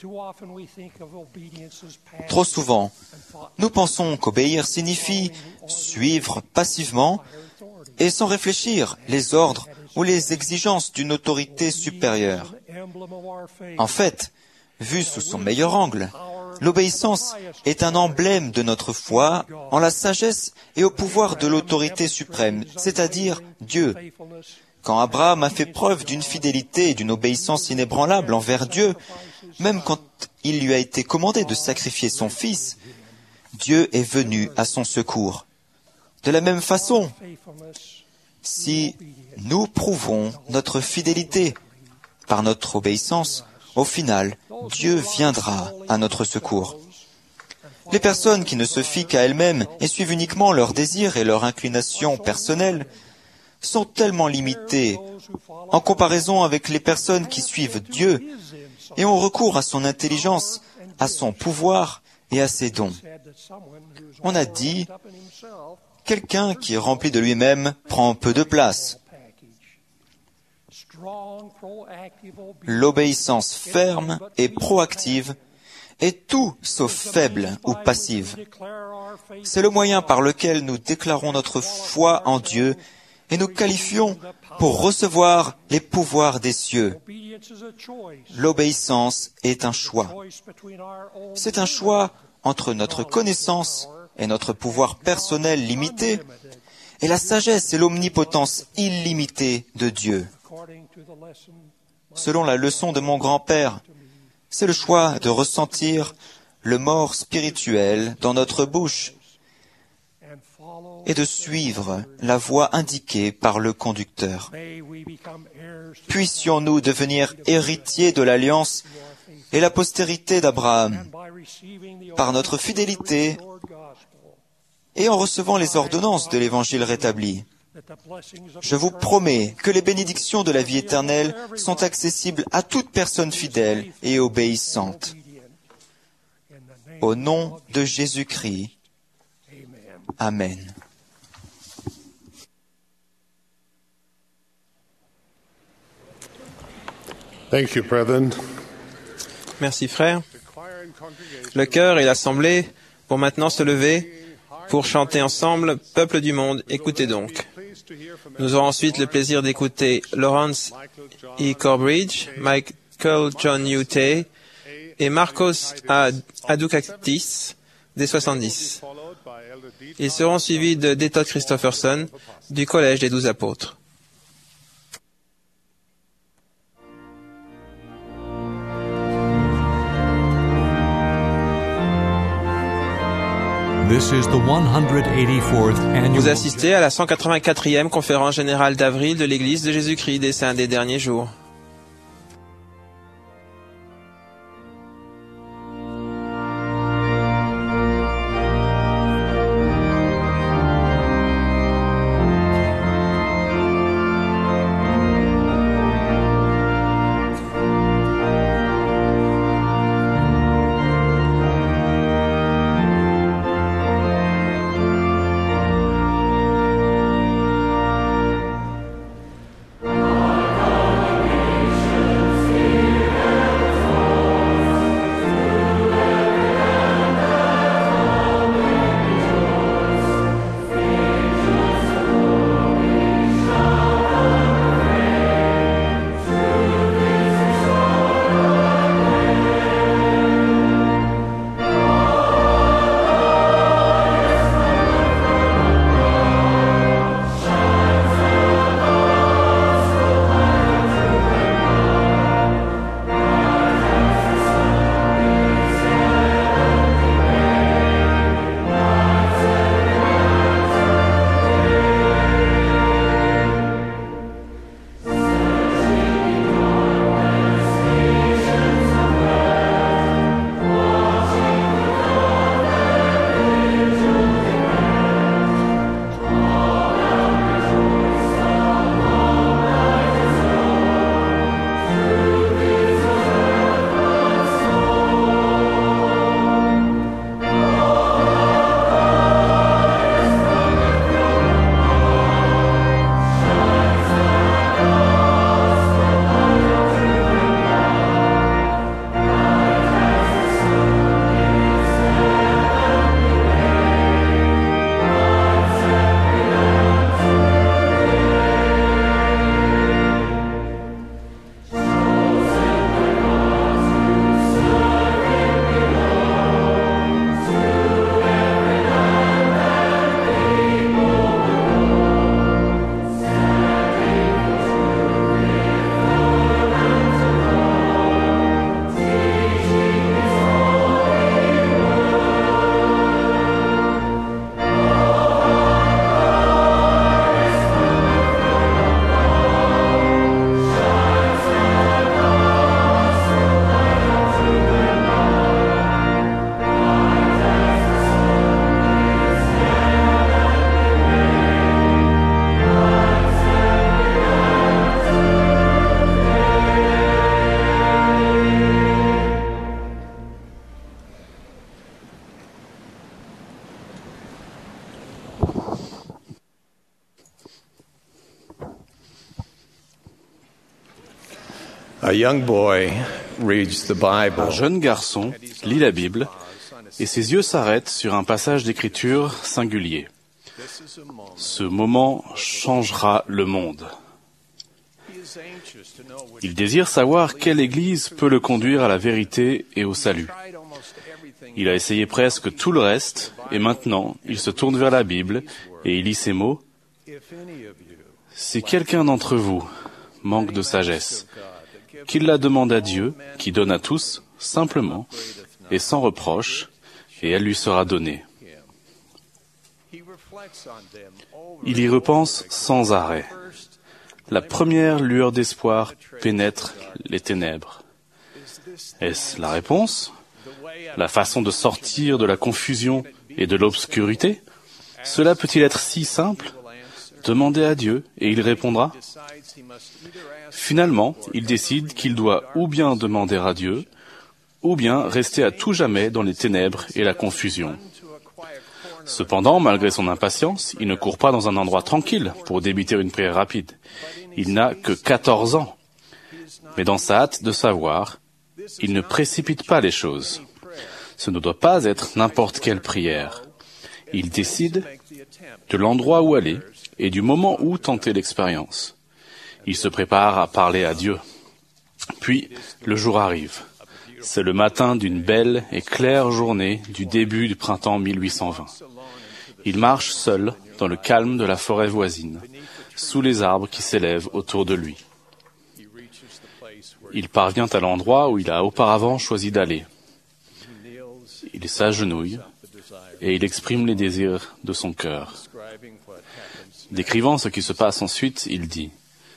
Trop souvent, nous pensons qu'obéir signifie suivre passivement et sans réfléchir les ordres ou les exigences d'une autorité supérieure. En fait, vu sous son meilleur angle, l'obéissance est un emblème de notre foi en la sagesse et au pouvoir de l'autorité suprême, c'est-à-dire Dieu. Quand Abraham a fait preuve d'une fidélité et d'une obéissance inébranlable envers Dieu, même quand il lui a été commandé de sacrifier son fils, Dieu est venu à son secours. De la même façon, si nous prouvons notre fidélité par notre obéissance, au final, Dieu viendra à notre secours. Les personnes qui ne se fient qu'à elles-mêmes et suivent uniquement leurs désirs et leurs inclinations personnelles sont tellement limitées en comparaison avec les personnes qui suivent Dieu et ont recours à son intelligence, à son pouvoir et à ses dons. On a dit, quelqu'un qui est rempli de lui-même prend peu de place. L'obéissance ferme et proactive est tout sauf faible ou passive. C'est le moyen par lequel nous déclarons notre foi en Dieu et nous qualifions pour recevoir les pouvoirs des cieux. L'obéissance est un choix. C'est un choix entre notre connaissance et notre pouvoir personnel limité et la sagesse et l'omnipotence illimitée de Dieu. Selon la leçon de mon grand-père, c'est le choix de ressentir le mort spirituel dans notre bouche et de suivre la voie indiquée par le conducteur. Puissions-nous devenir héritiers de l'Alliance et la postérité d'Abraham par notre fidélité et en recevant les ordonnances de l'Évangile rétabli. Je vous promets que les bénédictions de la vie éternelle sont accessibles à toute personne fidèle et obéissante. Au nom de Jésus-Christ. Amen. Thank you, brethren. Merci, frère. Le chœur et l'assemblée vont maintenant se lever pour chanter ensemble « Peuple du monde, écoutez donc ». Nous aurons ensuite le plaisir d'écouter Lawrence E. Corbridge, Michael John Utah et Marcos Adukakis des soixante-dix. Ils seront suivis de Détote Christopherson du Collège des Douze Apôtres. This is the one hundred eighty-fourth annual... Vous assistez à la cent quatre-vingt-quatrième conférence générale d'avril de l'Église de Jésus-Christ des Saints des Derniers Jours. A young boy reads the Bible. Un jeune garçon lit la Bible et ses yeux s'arrêtent sur un passage d'écriture singulier. Ce moment changera le monde. Il désire savoir quelle église peut le conduire à la vérité et au salut. Il a essayé presque tout le reste, et maintenant, il se tourne vers la Bible et il lit ces mots. Si quelqu'un d'entre vous manque de sagesse, qu'il la demande à Dieu, qui donne à tous, simplement, et sans reproche, et elle lui sera donnée. Il y repense sans arrêt. La première lueur d'espoir pénètre les ténèbres. Est-ce la réponse? La façon de sortir de la confusion et de l'obscurité? Cela peut-il être si simple? Demandez à Dieu et il répondra. Finalement, il décide qu'il doit ou bien demander à Dieu, ou bien rester à tout jamais dans les ténèbres et la confusion. Cependant, malgré son impatience, il ne court pas dans un endroit tranquille pour débiter une prière rapide. Il n'a que quatorze ans. Mais dans sa hâte de savoir, il ne précipite pas les choses. Ce ne doit pas être n'importe quelle prière. Il décide de l'endroit où aller et du moment où tenter l'expérience. Il se prépare à parler à Dieu. Puis, le jour arrive. C'est le matin d'une belle et claire journée du début du printemps mille huit cent vingt. Il marche seul dans le calme de la forêt voisine, sous les arbres qui s'élèvent autour de lui. Il parvient à l'endroit où il a auparavant choisi d'aller. Il s'agenouille et il exprime les désirs de son cœur. Décrivant ce qui se passe ensuite, il dit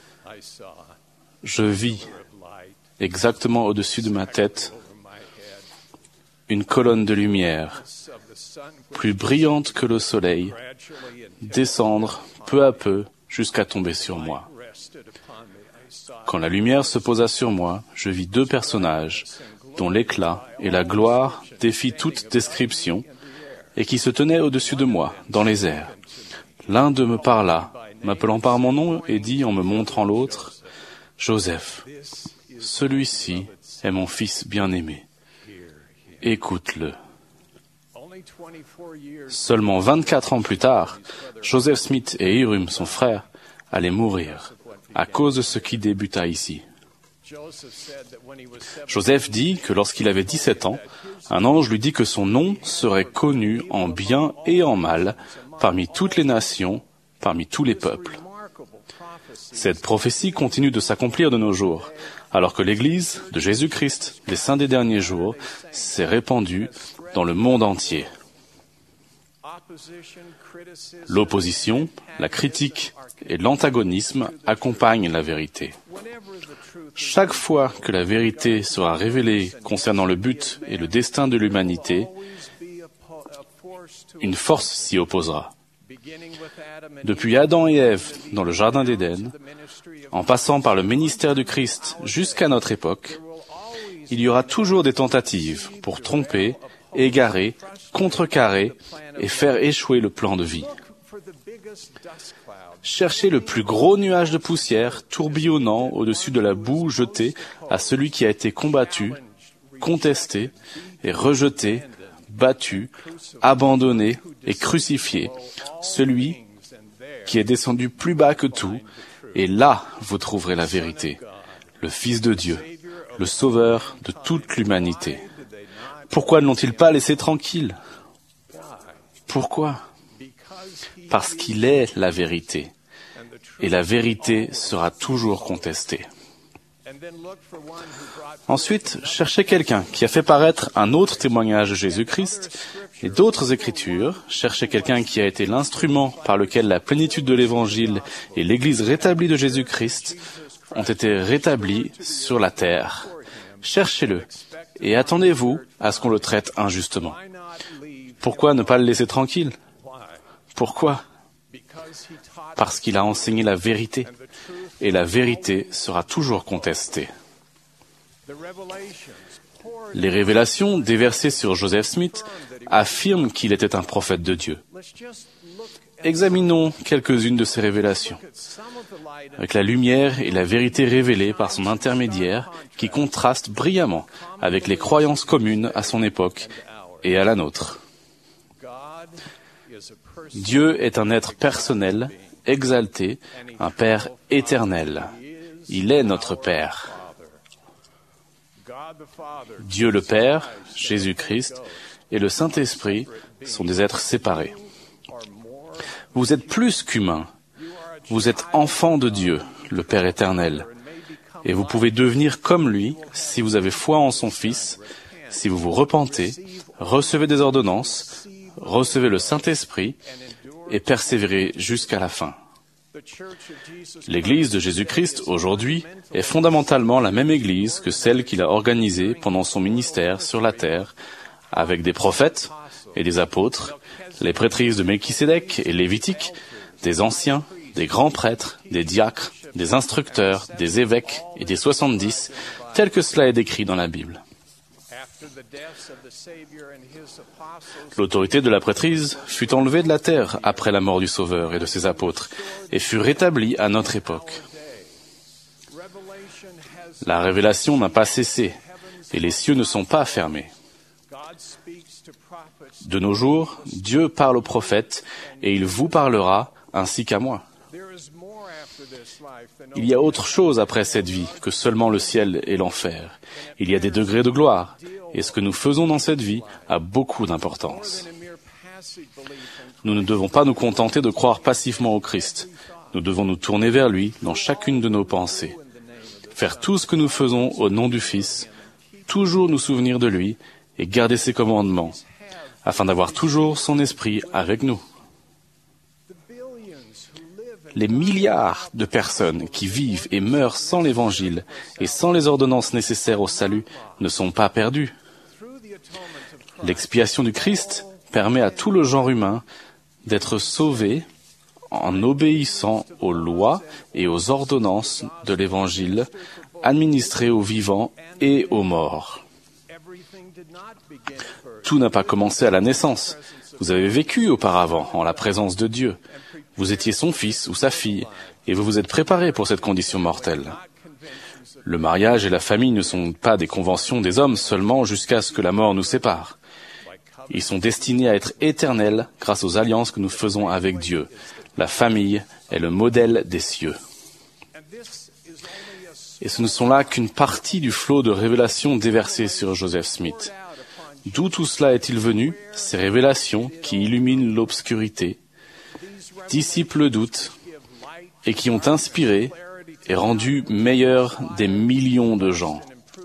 « Je vis exactement au-dessus de ma tête une colonne de lumière, plus brillante que le soleil, descendre peu à peu jusqu'à tomber sur moi. Quand la lumière se posa sur moi, je vis deux personnages dont l'éclat et la gloire défient toute description et qui se tenaient au-dessus de moi, dans les airs. L'un d'eux me parla, m'appelant par mon nom et dit en me montrant l'autre, « Joseph, celui-ci est mon fils bien-aimé. Écoute-le. » Seulement vingt-quatre ans plus tard, Joseph Smith et Hiram, son frère, allaient mourir à cause de ce qui débuta ici. Joseph dit que lorsqu'il avait dix-sept ans, un ange lui dit que son nom serait connu en bien et en mal parmi toutes les nations, parmi tous les peuples. Cette prophétie continue de s'accomplir de nos jours, alors que l'Église de Jésus-Christ, des saints des derniers jours, s'est répandue dans le monde entier. L'opposition, la critique et l'antagonisme accompagnent la vérité. Chaque fois que la vérité sera révélée concernant le but et le destin de l'humanité, une force s'y opposera. Depuis Adam et Ève dans le Jardin d'Éden, en passant par le ministère du Christ jusqu'à notre époque, il y aura toujours des tentatives pour tromper, égarer, contrecarrer et faire échouer le plan de vie. Cherchez le plus gros nuage de poussière tourbillonnant au-dessus de la boue jetée à celui qui a été combattu, contesté et rejeté, battu, abandonné et crucifié, celui qui est descendu plus bas que tout, et là vous trouverez la vérité, le Fils de Dieu, le Sauveur de toute l'humanité. Pourquoi ne l'ont-ils pas laissé tranquille? Pourquoi? Parce qu'il est la vérité, et la vérité sera toujours contestée. Ensuite, cherchez quelqu'un qui a fait paraître un autre témoignage de Jésus-Christ et d'autres Écritures. Cherchez quelqu'un qui a été l'instrument par lequel la plénitude de l'Évangile et l'Église rétablie de Jésus-Christ ont été rétablies sur la terre. Cherchez-le et attendez-vous à ce qu'on le traite injustement. Pourquoi ne pas le laisser tranquille? Pourquoi? Parce qu'il a enseigné la vérité, et la vérité sera toujours contestée. Les révélations déversées sur Joseph Smith affirment qu'il était un prophète de Dieu. Examinons quelques-unes de ces révélations, avec la lumière et la vérité révélée par son intermédiaire qui contrastent brillamment avec les croyances communes à son époque et à la nôtre. Dieu est un être personnel, exalté, un Père éternel. Il est notre Père. Dieu le Père, Jésus-Christ, et le Saint-Esprit sont des êtres séparés. Vous êtes plus qu'humains. Vous êtes enfants de Dieu, le Père éternel. Et vous pouvez devenir comme lui si vous avez foi en son Fils, si vous vous repentez, recevez des ordonnances, recevez le Saint-Esprit et persévérez jusqu'à la fin. L'Église de Jésus-Christ, aujourd'hui, est fondamentalement la même Église que celle qu'il a organisée pendant son ministère sur la terre, avec des prophètes et des apôtres, les prêtrises de Melchisédek et Lévitique, des anciens, des grands prêtres, des diacres, des instructeurs, des évêques et des soixante-dix, tel que cela est décrit dans la Bible. L'autorité de la prêtrise fut enlevée de la terre après la mort du Sauveur et de ses apôtres, et fut rétablie à notre époque. La révélation n'a pas cessé, et les cieux ne sont pas fermés. De nos jours, Dieu parle aux prophètes, et il vous parlera ainsi qu'à moi. Il y a autre chose après cette vie que seulement le ciel et l'enfer. Il y a des degrés de gloire, et ce que nous faisons dans cette vie a beaucoup d'importance. Nous ne devons pas nous contenter de croire passivement au Christ. Nous devons nous tourner vers lui dans chacune de nos pensées. Faire tout ce que nous faisons au nom du Fils, toujours nous souvenir de lui et garder ses commandements, afin d'avoir toujours son esprit avec nous. Les milliards de personnes qui vivent et meurent sans l'Évangile et sans les ordonnances nécessaires au salut ne sont pas perdues. L'expiation du Christ permet à tout le genre humain d'être sauvé en obéissant aux lois et aux ordonnances de l'Évangile administrées aux vivants et aux morts. Tout n'a pas commencé à la naissance. Vous avez vécu auparavant en la présence de Dieu. Vous étiez son fils ou sa fille, et vous vous êtes préparé pour cette condition mortelle. Le mariage et la famille ne sont pas des conventions des hommes seulement jusqu'à ce que la mort nous sépare. Ils sont destinés à être éternels grâce aux alliances que nous faisons avec Dieu. La famille est le modèle des cieux. Et ce ne sont là qu'une partie du flot de révélations déversées sur Joseph Smith. D'où tout cela est-il venu, ces révélations qui illuminent l'obscurité, dissipent le doute et qui ont inspiré et rendu meilleurs des millions de gens?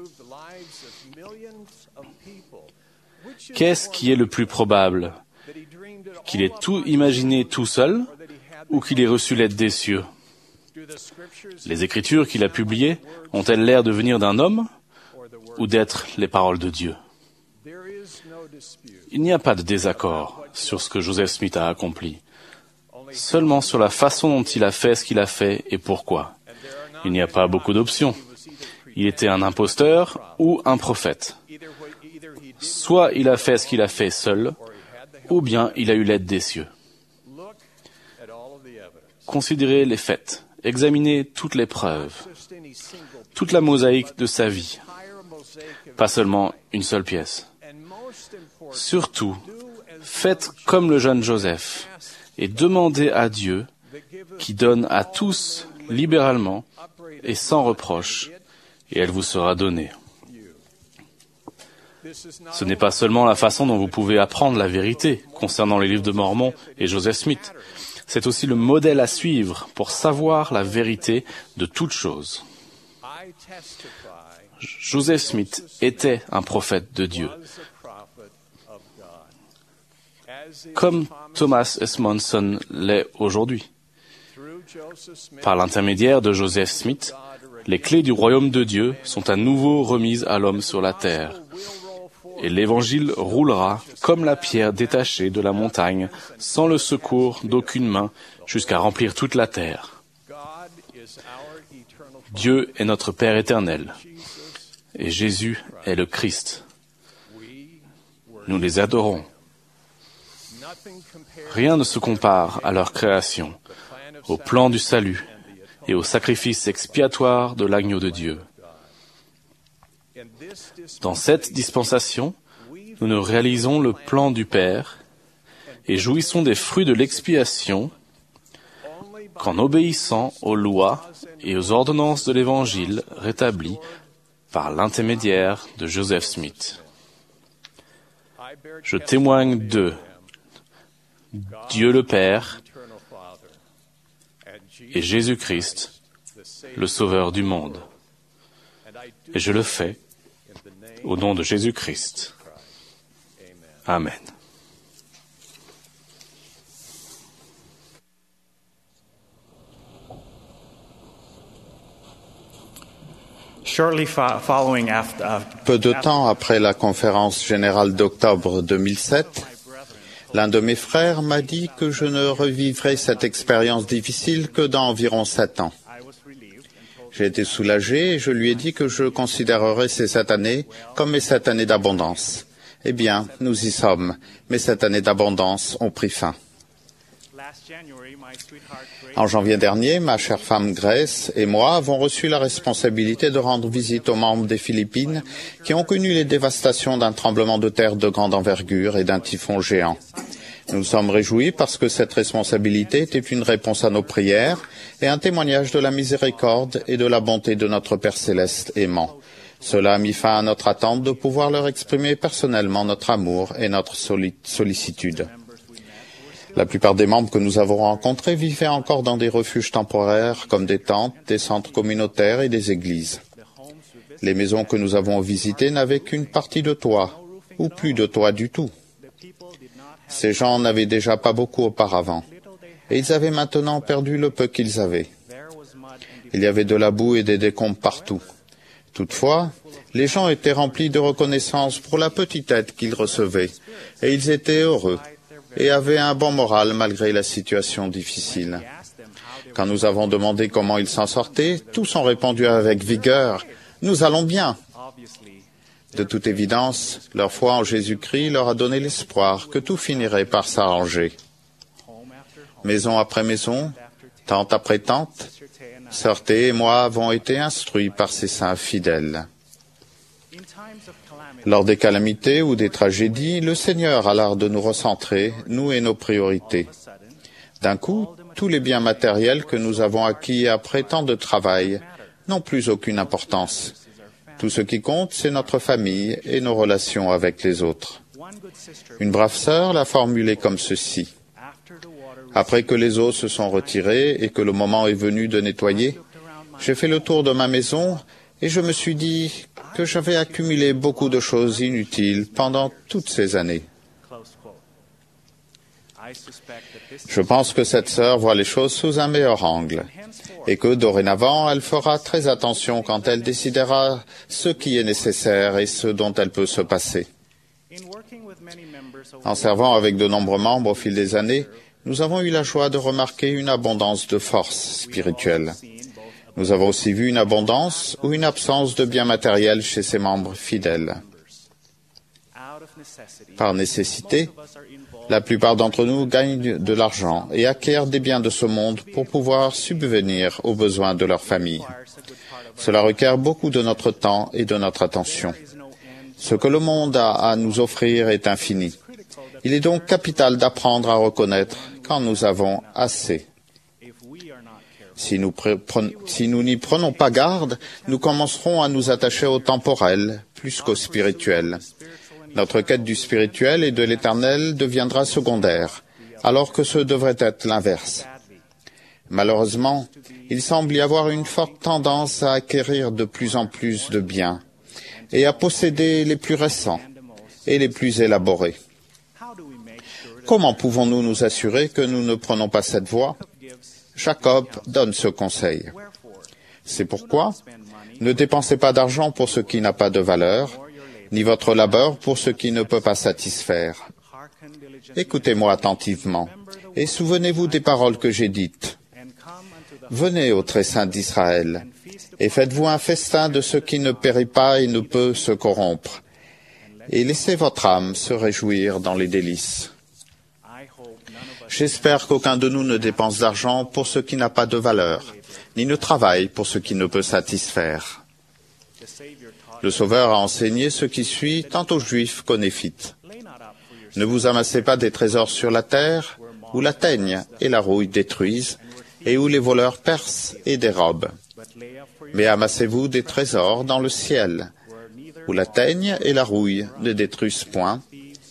Qu'est-ce qui est le plus probable? Qu'il ait tout imaginé tout seul ou qu'il ait reçu l'aide des cieux? Les écritures qu'il a publiées ont-elles l'air de venir d'un homme ou d'être les paroles de Dieu? Il n'y a pas de désaccord sur ce que Joseph Smith a accompli, seulement sur la façon dont il a fait ce qu'il a fait et pourquoi. Il n'y a pas beaucoup d'options. Il était un imposteur ou un prophète. Soit il a fait ce qu'il a fait seul, ou bien il a eu l'aide des cieux. Considérez les faits, examinez toutes les preuves, toute la mosaïque de sa vie, pas seulement une seule pièce. Surtout, faites comme le jeune Joseph et demandez à Dieu, qui donne à tous libéralement et sans reproche, et elle vous sera donnée. Ce n'est pas seulement la façon dont vous pouvez apprendre la vérité concernant les livres de Mormon et Joseph Smith. C'est aussi le modèle à suivre pour savoir la vérité de toutes choses. Joseph Smith était un prophète de Dieu, comme Thomas S. Monson l'est aujourd'hui. Par l'intermédiaire de Joseph Smith, les clés du royaume de Dieu sont à nouveau remises à l'homme sur la terre. Et l'Évangile roulera comme la pierre détachée de la montagne, sans le secours d'aucune main, jusqu'à remplir toute la terre. Dieu est notre Père éternel, et Jésus est le Christ. Nous les adorons. Rien ne se compare à leur création, au plan du salut et au sacrifice expiatoire de l'agneau de Dieu. Dans cette dispensation, nous nous réalisons le plan du Père et jouissons des fruits de l'expiation qu'en obéissant aux lois et aux ordonnances de l'Évangile rétablies par l'intermédiaire de Joseph Smith. Je témoigne de Dieu le Père et Jésus-Christ, le Sauveur du monde. Et je le fais au nom de Jésus-Christ. Amen. Peu de temps après la conférence générale d'octobre deux mille sept, l'un de mes frères m'a dit que je ne revivrai cette expérience difficile que dans environ sept ans. J'ai été soulagé et je lui ai dit que je considérerais ces sept années comme mes sept années d'abondance. Eh bien, nous y sommes, mais cette année d'abondance ont pris fin. En janvier dernier, ma chère femme Grace et moi avons reçu la responsabilité de rendre visite aux membres des Philippines qui ont connu les dévastations d'un tremblement de terre de grande envergure et d'un typhon géant. Nous nous sommes réjouis parce que cette responsabilité était une réponse à nos prières et un témoignage de la miséricorde et de la bonté de notre Père céleste aimant. Cela a mis fin à notre attente de pouvoir leur exprimer personnellement notre amour et notre sollicitude. La plupart des membres que nous avons rencontrés vivaient encore dans des refuges temporaires comme des tentes, des centres communautaires et des églises. Les maisons que nous avons visitées n'avaient qu'une partie de toit, ou plus de toit du tout. Ces gens n'avaient déjà pas beaucoup auparavant, et ils avaient maintenant perdu le peu qu'ils avaient. Il y avait de la boue et des décombres partout. Toutefois, les gens étaient remplis de reconnaissance pour la petite aide qu'ils recevaient, et ils étaient heureux et avaient un bon moral malgré la situation difficile. Quand nous avons demandé comment ils s'en sortaient, tous ont répondu avec vigueur « Nous allons bien ». De toute évidence, leur foi en Jésus-Christ leur a donné l'espoir que tout finirait par s'arranger. Maison après maison, tente après tente, Sœur Thé et moi avons été instruits par ces saints fidèles. Lors des calamités ou des tragédies, le Seigneur a l'art de nous recentrer, nous et nos priorités. D'un coup, tous les biens matériels que nous avons acquis après tant de travail n'ont plus aucune importance. Tout ce qui compte, c'est notre famille et nos relations avec les autres. Une brave sœur l'a formulé comme ceci. Après que les eaux se sont retirées et que le moment est venu de nettoyer, j'ai fait le tour de ma maison et je me suis dit que j'avais accumulé beaucoup de choses inutiles pendant toutes ces années. Je pense que cette sœur voit les choses sous un meilleur angle et que dorénavant, elle fera très attention quand elle décidera ce qui est nécessaire et ce dont elle peut se passer. En servant avec de nombreux membres au fil des années, nous avons eu la joie de remarquer une abondance de force spirituelle. Nous avons aussi vu une abondance ou une absence de biens matériels chez ces membres fidèles. Par nécessité, la plupart d'entre nous gagnent de l'argent et acquièrent des biens de ce monde pour pouvoir subvenir aux besoins de leur famille. Cela requiert beaucoup de notre temps et de notre attention. Ce que le monde a à nous offrir est infini. Il est donc capital d'apprendre à reconnaître quand nous avons assez. Si nous, pre- si nous n'y prenons pas garde, nous commencerons à nous attacher au temporel plus qu'au spirituel. Notre quête du spirituel et de l'éternel deviendra secondaire, alors que ce devrait être l'inverse. Malheureusement, il semble y avoir une forte tendance à acquérir de plus en plus de biens et à posséder les plus récents et les plus élaborés. Comment pouvons-nous nous assurer que nous ne prenons pas cette voie? Jacob donne ce conseil. C'est pourquoi ne dépensez pas d'argent pour ce qui n'a pas de valeur, ni votre labeur pour ce qui ne peut pas satisfaire. Écoutez-moi attentivement et souvenez-vous des paroles que j'ai dites. Venez au très saint d'Israël et faites-vous un festin de ce qui ne périt pas et ne peut se corrompre, et laissez votre âme se réjouir dans les délices. J'espère qu'aucun de nous ne dépense d'argent pour ce qui n'a pas de valeur, ni ne travaille pour ce qui ne peut satisfaire. Le Sauveur a enseigné ce qui suit tant aux Juifs qu'aux Néphites. Ne vous amassez pas des trésors sur la terre, où la teigne et la rouille détruisent, et où les voleurs percent et dérobent. Mais amassez-vous des trésors dans le ciel, où la teigne et la rouille ne détruisent point,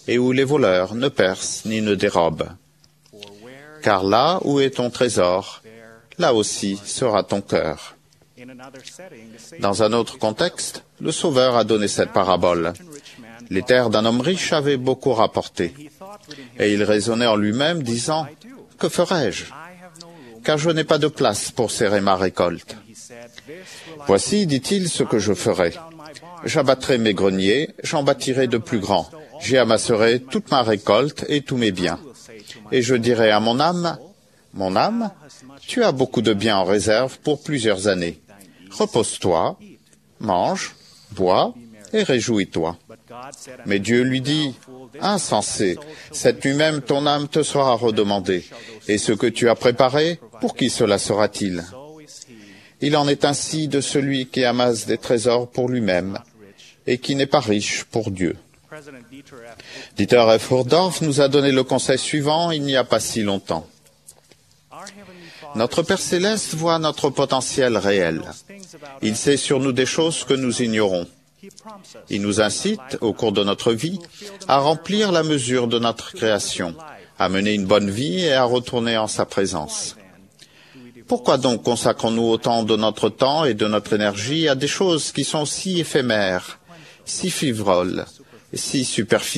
et où les voleurs ne percent ni ne dérobent. Car là où est ton trésor, là aussi sera ton cœur. Dans un autre contexte, le Sauveur a donné cette parabole. Les terres d'un homme riche avaient beaucoup rapporté. Et il raisonnait en lui-même, disant, « Que ferai-je ? Car je n'ai pas de place pour serrer ma récolte. Voici, dit-il, ce que je ferai. J'abattrai mes greniers, j'en bâtirai de plus grands. J'y amasserai toute ma récolte et tous mes biens. Et je dirai à mon âme, « Mon âme, tu as beaucoup de biens en réserve pour plusieurs années. Repose-toi, mange, bois et réjouis-toi. » Mais Dieu lui dit, « Insensé, cette nuit même ton âme te sera redemandée. Et ce que tu as préparé, pour qui cela sera-t-il ? Il en est ainsi de celui qui amasse des trésors pour lui-même et qui n'est pas riche pour Dieu. » Dieter F. Uchtdorf nous a donné le conseil suivant il n'y a pas si longtemps. Notre Père Céleste voit notre potentiel réel. Il sait sur nous des choses que nous ignorons. Il nous incite, au cours de notre vie, à remplir la mesure de notre création, à mener une bonne vie et à retourner en sa présence. Pourquoi donc consacrons-nous autant de notre temps et de notre énergie à des choses qui sont si éphémères, si frivoles, si superficielles ?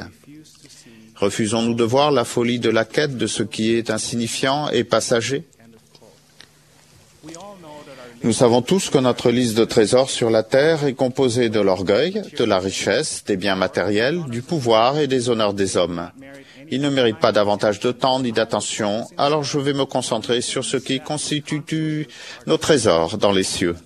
Refusons-nous de voir la folie de la quête de ce qui est insignifiant et passager ? Nous savons tous que notre liste de trésors sur la terre est composée de l'orgueil, de la richesse, des biens matériels, du pouvoir et des honneurs des hommes. Ils ne méritent pas davantage de temps ni d'attention, alors je vais me concentrer sur ce qui constitue nos trésors dans les cieux.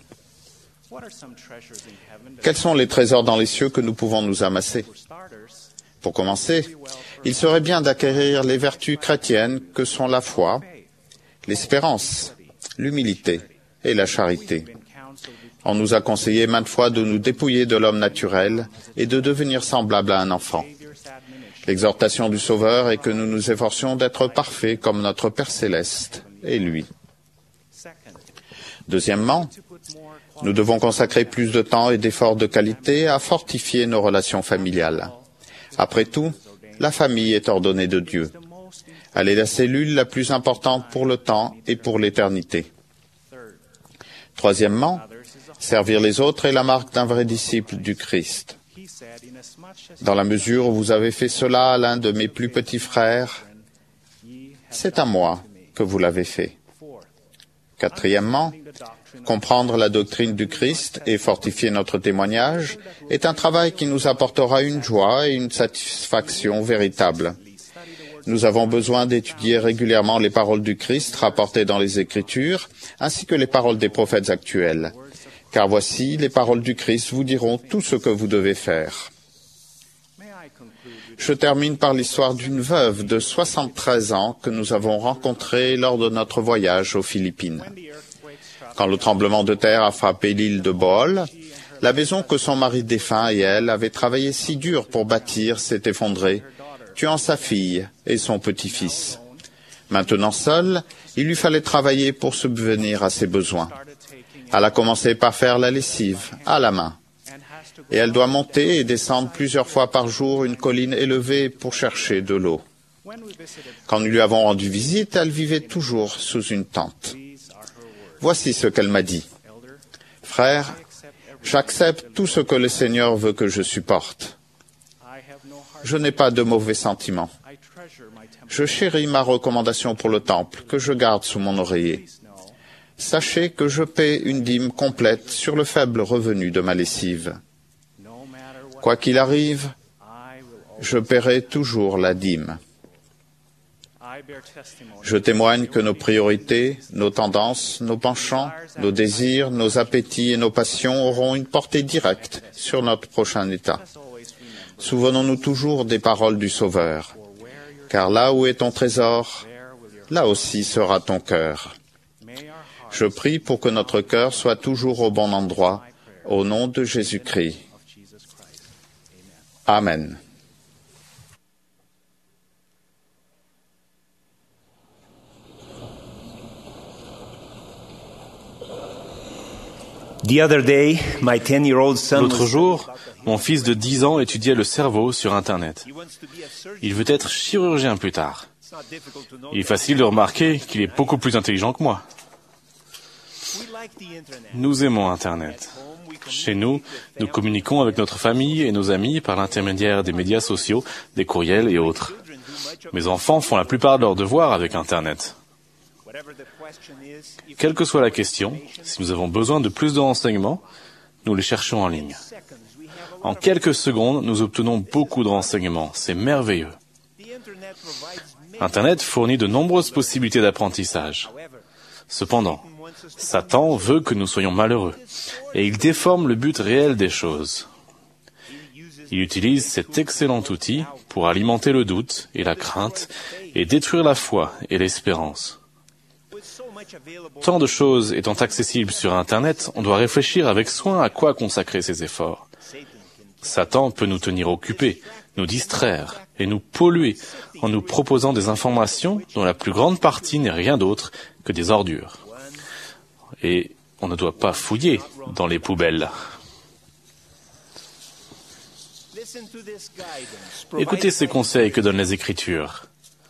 Quels sont les trésors dans les cieux que nous pouvons nous amasser ? Pour commencer, il serait bien d'acquérir les vertus chrétiennes que sont la foi, l'espérance, l'humilité et la charité. On nous a conseillé maintes fois de nous dépouiller de l'homme naturel et de devenir semblable à un enfant. L'exhortation du Sauveur est que nous nous efforcions d'être parfaits comme notre Père Céleste et lui. Deuxièmement, nous devons consacrer plus de temps et d'efforts de qualité à fortifier nos relations familiales. Après tout, la famille est ordonnée de Dieu. Elle est la cellule la plus importante pour le temps et pour l'éternité. Troisièmement, servir les autres est la marque d'un vrai disciple du Christ. Dans la mesure où vous avez fait cela à l'un de mes plus petits frères, c'est à moi que vous l'avez fait. Quatrièmement, comprendre la doctrine du Christ et fortifier notre témoignage est un travail qui nous apportera une joie et une satisfaction véritables. Nous avons besoin d'étudier régulièrement les paroles du Christ rapportées dans les Écritures, ainsi que les paroles des prophètes actuels. Car voici, les paroles du Christ vous diront tout ce que vous devez faire. Je termine par l'histoire d'une veuve de soixante-treize ans que nous avons rencontrée lors de notre voyage aux Philippines. Quand le tremblement de terre a frappé l'île de Bohol, la maison que son mari défunt et elle avaient travaillé si dur pour bâtir s'est effondrée, tuant sa fille et son petit-fils. Maintenant seule, il lui fallait travailler pour subvenir à ses besoins. Elle a commencé par faire la lessive, à la main. Et elle doit monter et descendre plusieurs fois par jour une colline élevée pour chercher de l'eau. Quand nous lui avons rendu visite, elle vivait toujours sous une tente. Voici ce qu'elle m'a dit. « Frère, j'accepte tout ce que le Seigneur veut que je supporte. Je n'ai pas de mauvais sentiments. Je chéris ma recommandation pour le temple, que je garde sous mon oreiller. Sachez que je paie une dîme complète sur le faible revenu de ma lessive. Quoi qu'il arrive, je paierai toujours la dîme. Je témoigne que nos priorités, nos tendances, nos penchants, nos désirs, nos appétits et nos passions auront une portée directe sur notre prochain état. Souvenons-nous toujours des paroles du Sauveur, car là où est ton trésor, là aussi sera ton cœur. Je prie pour que notre cœur soit toujours au bon endroit, au nom de Jésus-Christ. Amen. L'autre jour, mon fils de dix ans étudiait le cerveau sur Internet. Il veut être chirurgien plus tard. Il est facile de remarquer qu'il est beaucoup plus intelligent que moi. Nous aimons Internet. Chez nous, nous communiquons avec notre famille et nos amis par l'intermédiaire des médias sociaux, des courriels et autres. Mes enfants font la plupart de leurs devoirs avec Internet. Quelle que soit la question, si nous avons besoin de plus de renseignements, nous les cherchons en ligne. En quelques secondes, nous obtenons beaucoup de renseignements. C'est merveilleux. Internet fournit de nombreuses possibilités d'apprentissage. Cependant, Satan veut que nous soyons malheureux, et il déforme le but réel des choses. Il utilise cet excellent outil pour alimenter le doute et la crainte, et détruire la foi et l'espérance. Tant de choses étant accessibles sur Internet, on doit réfléchir avec soin à quoi consacrer ses efforts. Satan peut nous tenir occupés, nous distraire et nous polluer en nous proposant des informations dont la plus grande partie n'est rien d'autre que des ordures. Et on ne doit pas fouiller dans les poubelles. Écoutez ces conseils que donnent les Écritures.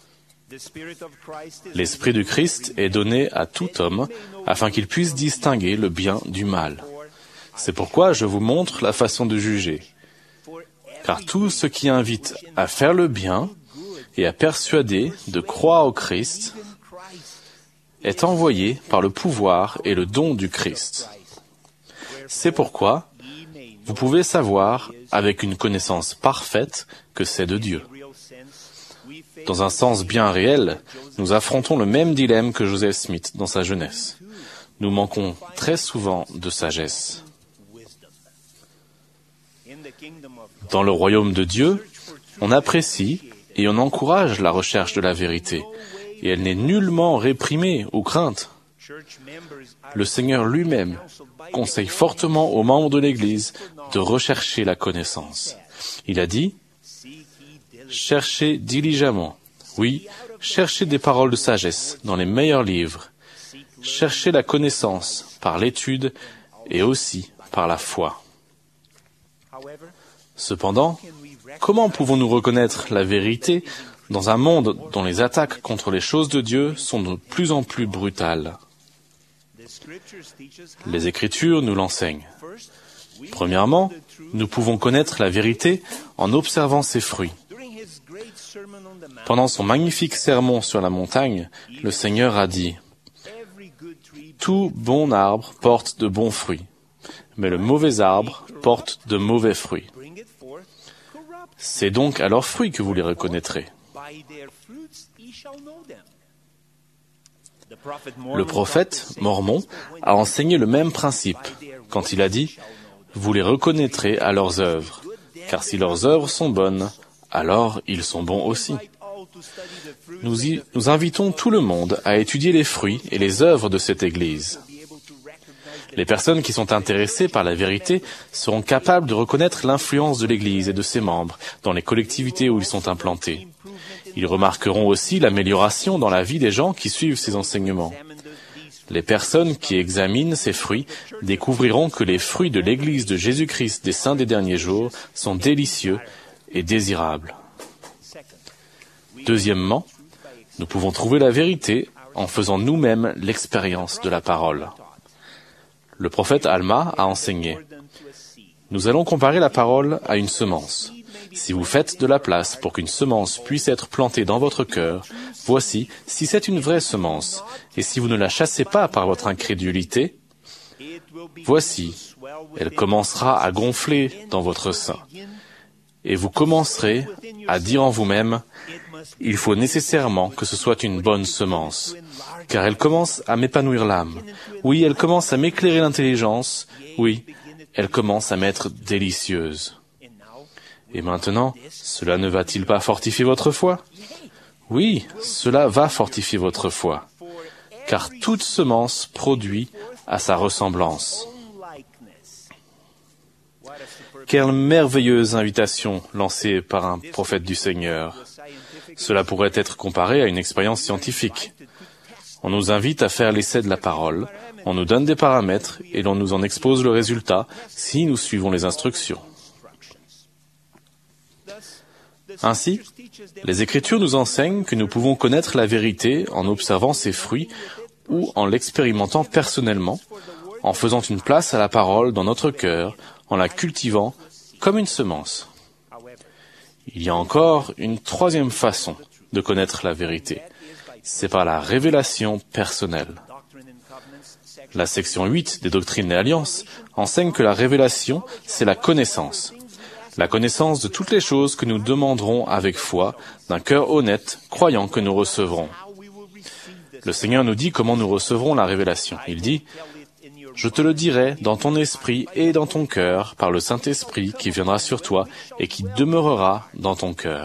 L'Esprit du Christ est donné à tout homme afin qu'il puisse distinguer le bien du mal. C'est pourquoi je vous montre la façon de juger. Car tout ce qui invite à faire le bien et à persuader de croire au Christ est envoyé par le pouvoir et le don du Christ. C'est pourquoi vous pouvez savoir avec une connaissance parfaite que c'est de Dieu. Dans un sens bien réel, nous affrontons le même dilemme que Joseph Smith dans sa jeunesse. Nous manquons très souvent de sagesse. Dans le royaume de Dieu, on apprécie et on encourage la recherche de la vérité, et elle n'est nullement réprimée ou crainte. Le Seigneur lui-même conseille fortement aux membres de l'Église de rechercher la connaissance. Il a dit « Cherchez diligemment, oui, cherchez des paroles de sagesse dans les meilleurs livres, cherchez la connaissance par l'étude et aussi par la foi. » Cependant, comment pouvons-nous reconnaître la vérité dans un monde dont les attaques contre les choses de Dieu sont de plus en plus brutales? Les Écritures nous l'enseignent. Premièrement, nous pouvons connaître la vérité en observant ses fruits. Pendant son magnifique sermon sur la montagne, le Seigneur a dit « Tout bon arbre porte de bons fruits, mais le mauvais arbre porte de mauvais fruits. C'est donc à leurs fruits que vous les reconnaîtrez. » Le prophète Mormon a enseigné le même principe quand il a dit « Vous les reconnaîtrez à leurs œuvres, car si leurs œuvres sont bonnes, alors ils sont bons aussi. » Nous, y, nous invitons tout le monde à étudier les fruits et les œuvres de cette Église. Les personnes qui sont intéressées par la vérité seront capables de reconnaître l'influence de l'Église et de ses membres dans les collectivités où ils sont implantés. Ils remarqueront aussi l'amélioration dans la vie des gens qui suivent ces enseignements. Les personnes qui examinent ces fruits découvriront que les fruits de l'Église de Jésus-Christ des saints des derniers jours sont délicieux et désirables. Deuxièmement, nous pouvons trouver la vérité en faisant nous-mêmes l'expérience de la parole. Le prophète Alma a enseigné « Nous allons comparer la parole à une semence. Si vous faites de la place pour qu'une semence puisse être plantée dans votre cœur, voici, si c'est une vraie semence, et si vous ne la chassez pas par votre incrédulité, voici, elle commencera à gonfler dans votre sein. Et vous commencerez à dire en vous-même, il faut nécessairement que ce soit une bonne semence, car elle commence à m'épanouir l'âme. Oui, elle commence à m'éclairer l'intelligence. Oui, elle commence à m'être délicieuse. Et maintenant, cela ne va-t-il pas fortifier votre foi? Oui, cela va fortifier votre foi, car toute semence produit à sa ressemblance. Quelle merveilleuse invitation lancée par un prophète du Seigneur. Cela pourrait être comparé à une expérience scientifique. On nous invite à faire l'essai de la parole, on nous donne des paramètres et l'on nous en expose le résultat si nous suivons les instructions. Ainsi, les Écritures nous enseignent que nous pouvons connaître la vérité en observant ses fruits ou en l'expérimentant personnellement, en faisant une place à la parole dans notre cœur, en la cultivant comme une semence. Il y a encore une troisième façon de connaître la vérité. C'est par la révélation personnelle. La section huit des Doctrines et Alliances enseigne que la révélation, c'est la connaissance. La connaissance de toutes les choses que nous demanderons avec foi, d'un cœur honnête, croyant que nous recevrons. Le Seigneur nous dit comment nous recevrons la révélation. Il dit « Je te le dirai dans ton esprit et dans ton cœur par le Saint-Esprit qui viendra sur toi et qui demeurera dans ton cœur. »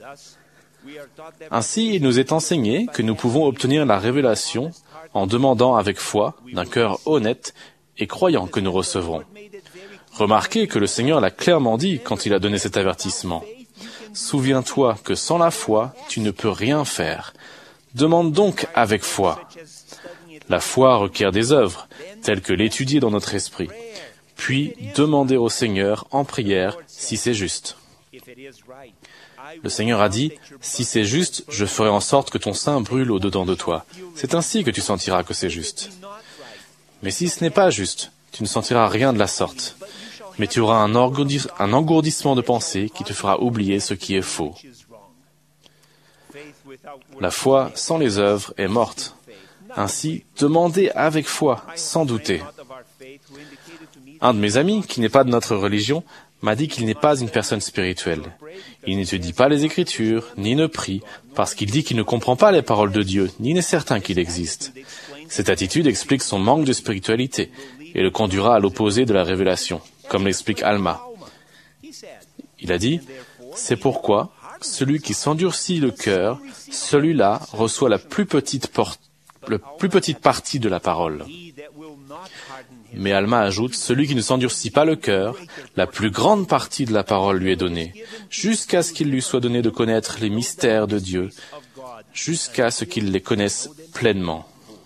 Ainsi, il nous est enseigné que nous pouvons obtenir la révélation en demandant avec foi, d'un cœur honnête et croyant que nous recevrons. Remarquez que le Seigneur l'a clairement dit quand il a donné cet avertissement. « Souviens-toi que sans la foi, tu ne peux rien faire. Demande donc avec foi. » La foi requiert des œuvres, telles que l'étudier dans notre esprit, puis demander au Seigneur en prière si c'est juste. Le Seigneur a dit, « Si c'est juste, je ferai en sorte que ton sein brûle au-dedans de toi. C'est ainsi que tu sentiras que c'est juste. Mais si ce n'est pas juste, tu ne sentiras rien de la sorte. Mais tu auras un, engourdis- un engourdissement de pensée qui te fera oublier ce qui est faux. » La foi sans les œuvres est morte. Ainsi, demandez avec foi, sans douter. Un de mes amis, qui n'est pas de notre religion, m'a dit qu'il n'est pas une personne spirituelle. Il n'étudie pas les Écritures, ni ne prie, parce qu'il dit qu'il ne comprend pas les paroles de Dieu, ni n'est certain qu'il existe. Cette attitude explique son manque de spiritualité et le conduira à l'opposé de la révélation, comme l'explique Alma. Il a dit, « C'est pourquoi celui qui s'endurcit le cœur, celui-là reçoit la plus petite, por- la plus petite partie de la parole. » Mais Alma ajoute, « Celui qui ne s'endurcit pas le cœur, la plus grande partie de la parole lui est donnée, jusqu'à ce qu'il lui soit donné de connaître les mystères de Dieu, jusqu'à ce qu'il les connaisse pleinement. »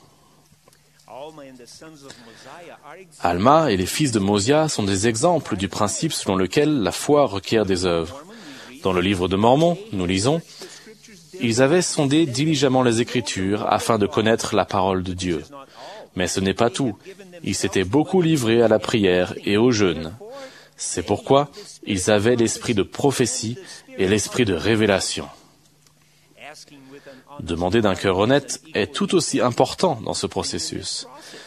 Alma et les fils de Mosia sont des exemples du principe selon lequel la foi requiert des œuvres. Dans le livre de Mormon, nous lisons, « Ils avaient sondé diligemment les Écritures afin de connaître la parole de Dieu. Mais ce n'est pas tout. Ils s'étaient beaucoup livrés à la prière et au jeûne. C'est pourquoi ils avaient l'esprit de prophétie et l'esprit de révélation. » Demander d'un cœur honnête est tout aussi important dans ce processus.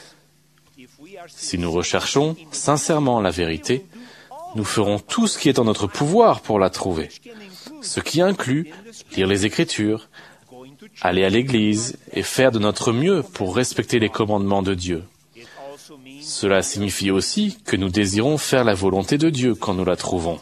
Si nous recherchons sincèrement la vérité, nous ferons tout ce qui est en notre pouvoir pour la trouver, ce qui inclut lire les Écritures, aller à l'Église et faire de notre mieux pour respecter les commandements de Dieu. Cela signifie aussi que nous désirons faire la volonté de Dieu quand nous la trouvons.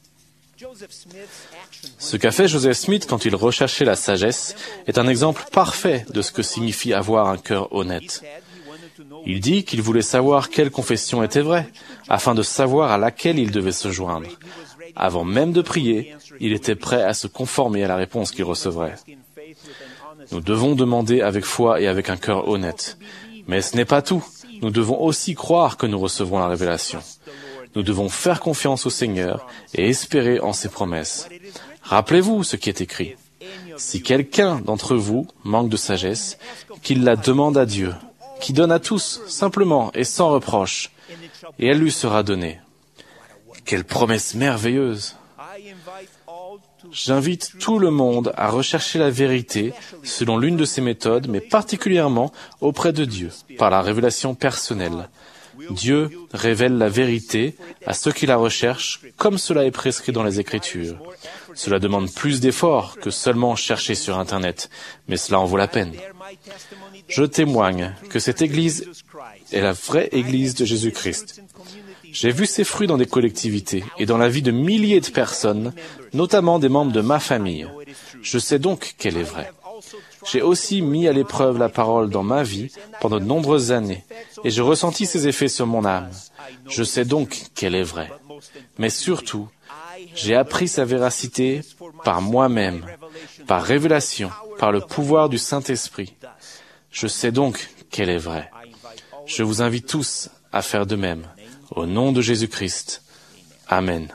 Ce qu'a fait Joseph Smith quand il recherchait la sagesse est un exemple parfait de ce que signifie avoir un cœur honnête. Il dit qu'il voulait savoir quelle confession était vraie, afin de savoir à laquelle il devait se joindre. Avant même de prier, il était prêt à se conformer à la réponse qu'il recevrait. Nous devons demander avec foi et avec un cœur honnête. Mais ce n'est pas tout. Nous devons aussi croire que nous recevrons la révélation. Nous devons faire confiance au Seigneur et espérer en ses promesses. Rappelez-vous ce qui est écrit. Si quelqu'un d'entre vous manque de sagesse, qu'il la demande à Dieu, qui donne à tous, simplement et sans reproche, et elle lui sera donnée. Quelle promesse merveilleuse! J'invite tout le monde à rechercher la vérité selon l'une de ces méthodes, mais particulièrement auprès de Dieu, par la révélation personnelle. Dieu révèle la vérité à ceux qui la recherchent, comme cela est prescrit dans les Écritures. Cela demande plus d'efforts que seulement chercher sur Internet, mais cela en vaut la peine. Je témoigne que cette Église est la vraie Église de Jésus-Christ. J'ai vu ses fruits dans des collectivités et dans la vie de milliers de personnes, notamment des membres de ma famille. Je sais donc qu'elle est vraie. J'ai aussi mis à l'épreuve la parole dans ma vie pendant de nombreuses années, et j'ai ressenti ses effets sur mon âme. Je sais donc qu'elle est vraie. Mais surtout, j'ai appris sa véracité par moi-même, par révélation, par le pouvoir du Saint-Esprit. Je sais donc qu'elle est vraie. Je vous invite tous à faire de même. Au nom de Jésus-Christ. Amen.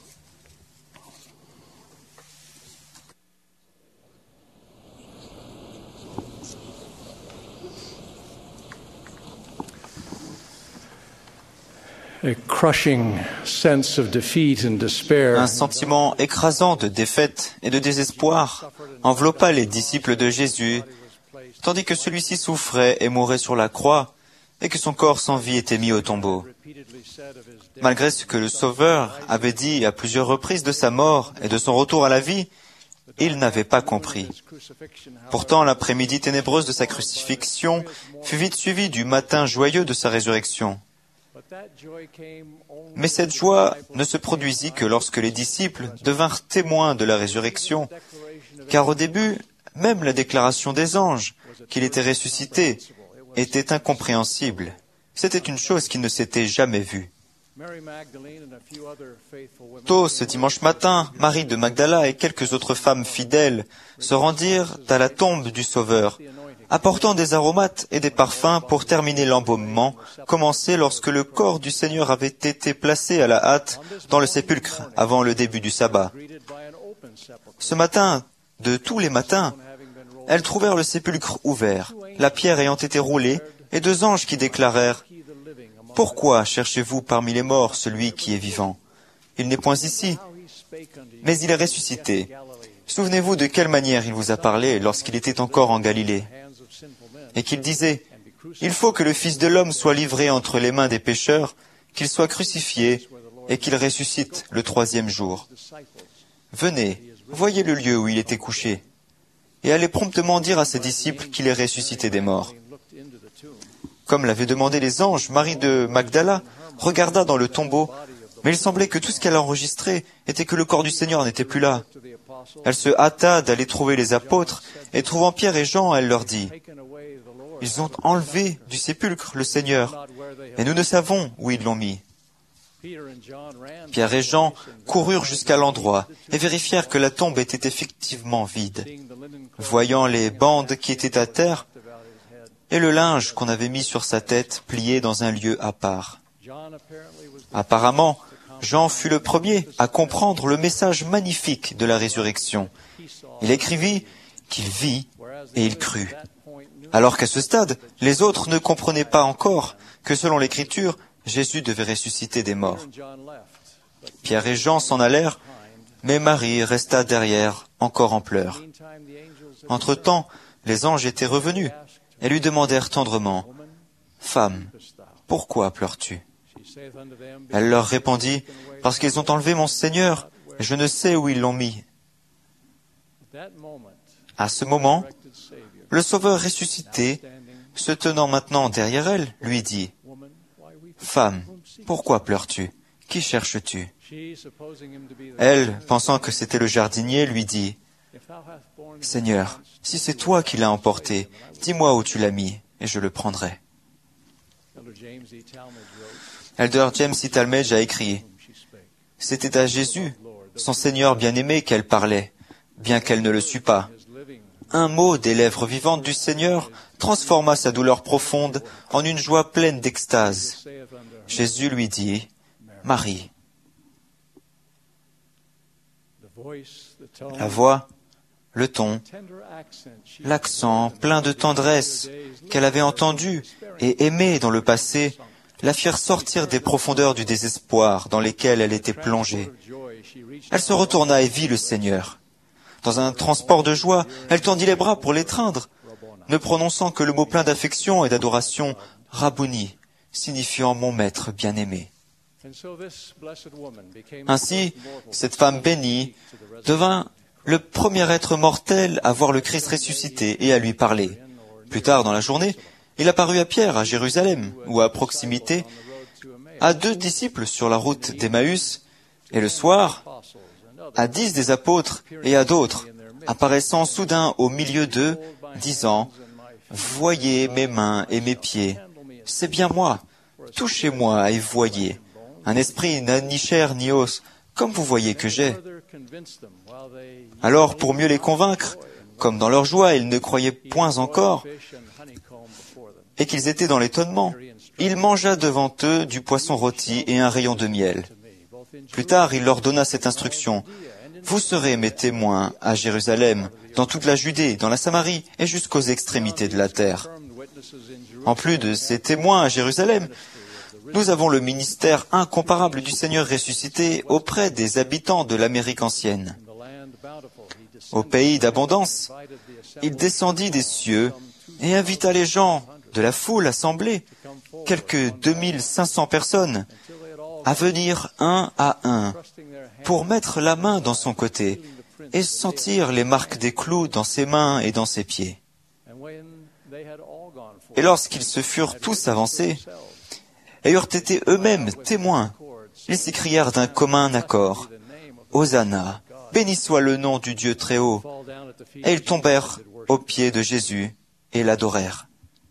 A crushing sense of defeat and despair. Un sentiment écrasant de défaite et de désespoir enveloppa les disciples de Jésus, tandis que celui-ci souffrait et mourait sur la croix, et que son corps sans vie était mis au tombeau. Malgré ce que le Sauveur avait dit à plusieurs reprises de sa mort et de son retour à la vie, il n'avait pas compris. Pourtant, l'après-midi ténébreuse de sa crucifixion fut vite suivie du matin joyeux de sa résurrection. Mais cette joie ne se produisit que lorsque les disciples devinrent témoins de la résurrection, car au début, même la déclaration des anges, qu'il était ressuscité, était incompréhensible. C'était une chose qui ne s'était jamais vue. Tôt ce dimanche matin, Marie de Magdala et quelques autres femmes fidèles se rendirent à la tombe du Sauveur, apportant des aromates et des parfums pour terminer l'embaumement, commencé lorsque le corps du Seigneur avait été placé à la hâte dans le sépulcre avant le début du sabbat. Ce matin, de tous les matins, elles trouvèrent le sépulcre ouvert, la pierre ayant été roulée, et deux anges qui déclarèrent « Pourquoi cherchez-vous parmi les morts celui qui est vivant? Il n'est point ici, mais il est ressuscité. Souvenez-vous de quelle manière il vous a parlé lorsqu'il était encore en Galilée. Et qu'il disait « Il faut que le Fils de l'homme soit livré entre les mains des pécheurs, qu'il soit crucifié, et qu'il ressuscite le troisième jour. Venez, voyez le lieu où il était couché. » Et allez promptement dire à ses disciples qu'il est ressuscité des morts. Comme l'avaient demandé les anges, Marie de Magdala regarda dans le tombeau, mais il semblait que tout ce qu'elle enregistrait était que le corps du Seigneur n'était plus là. Elle se hâta d'aller trouver les apôtres, et trouvant Pierre et Jean, elle leur dit « Ils ont enlevé du sépulcre le Seigneur, et nous ne savons où ils l'ont mis. » Pierre et Jean coururent jusqu'à l'endroit et vérifièrent que la tombe était effectivement vide. Voyant les bandes qui étaient à terre et le linge qu'on avait mis sur sa tête plié dans un lieu à part. Apparemment, Jean fut le premier à comprendre le message magnifique de la résurrection. Il écrivit qu'il vit et il crut. Alors qu'à ce stade, les autres ne comprenaient pas encore que selon l'Écriture, Jésus devait ressusciter des morts. Pierre et Jean s'en allèrent, mais Marie resta derrière, encore en pleurs. Entre-temps, les anges étaient revenus et lui demandèrent tendrement, « Femme, pourquoi pleures-tu » Elle leur répondit, « Parce qu'ils ont enlevé mon Seigneur, et je ne sais où ils l'ont mis. » À ce moment, le Sauveur ressuscité, se tenant maintenant derrière elle, lui dit, « Femme, pourquoi pleures-tu? Qui cherches-tu » Elle, pensant que c'était le jardinier, lui dit, « Seigneur, si c'est toi qui l'as emporté, dis-moi où tu l'as mis, et je le prendrai. » Elder James E. Talmage a écrit, « C'était à Jésus, son Seigneur bien-aimé, qu'elle parlait, bien qu'elle ne le sût pas. Un mot des lèvres vivantes du Seigneur transforma sa douleur profonde en une joie pleine d'extase. Jésus lui dit, « Marie. » La voix, le ton, l'accent plein de tendresse qu'elle avait entendu et aimé dans le passé la firent sortir des profondeurs du désespoir dans lesquelles elle était plongée. Elle se retourna et vit le Seigneur. Dans un transport de joie, elle tendit les bras pour l'étreindre, ne prononçant que le mot plein d'affection et d'adoration, « Rabouni », signifiant « mon maître bien-aimé ». Ainsi, cette femme bénie devint le premier être mortel à voir le Christ ressuscité et à lui parler. Plus tard dans la journée, il apparut à Pierre à Jérusalem, ou à proximité, à deux disciples sur la route d'Emmaüs, et le soir, à dix des apôtres et à d'autres, apparaissant soudain au milieu d'eux, disant « Voyez mes mains et mes pieds, c'est bien moi, touchez-moi et voyez. Un esprit n'a ni chair ni os, comme vous voyez que j'ai. » Alors, pour mieux les convaincre, comme dans leur joie, ils ne croyaient point encore, et qu'ils étaient dans l'étonnement, il mangea devant eux du poisson rôti et un rayon de miel. Plus tard, il leur donna cette instruction. Vous serez mes témoins à Jérusalem, dans toute la Judée, dans la Samarie et jusqu'aux extrémités de la terre. En plus de ces témoins à Jérusalem, nous avons le ministère incomparable du Seigneur ressuscité auprès des habitants de l'Amérique ancienne. Au pays d'abondance, il descendit des cieux et invita les gens de la foule assemblée, quelques deux mille cinq cents personnes, à venir un à un pour mettre la main dans son côté et sentir les marques des clous dans ses mains et dans ses pieds. Et lorsqu'ils se furent tous avancés, et eurent été eux-mêmes témoins, ils s'écrièrent d'un commun accord, « Hosanna, béni soit le nom du Dieu très haut !» Et ils tombèrent aux pieds de Jésus et l'adorèrent.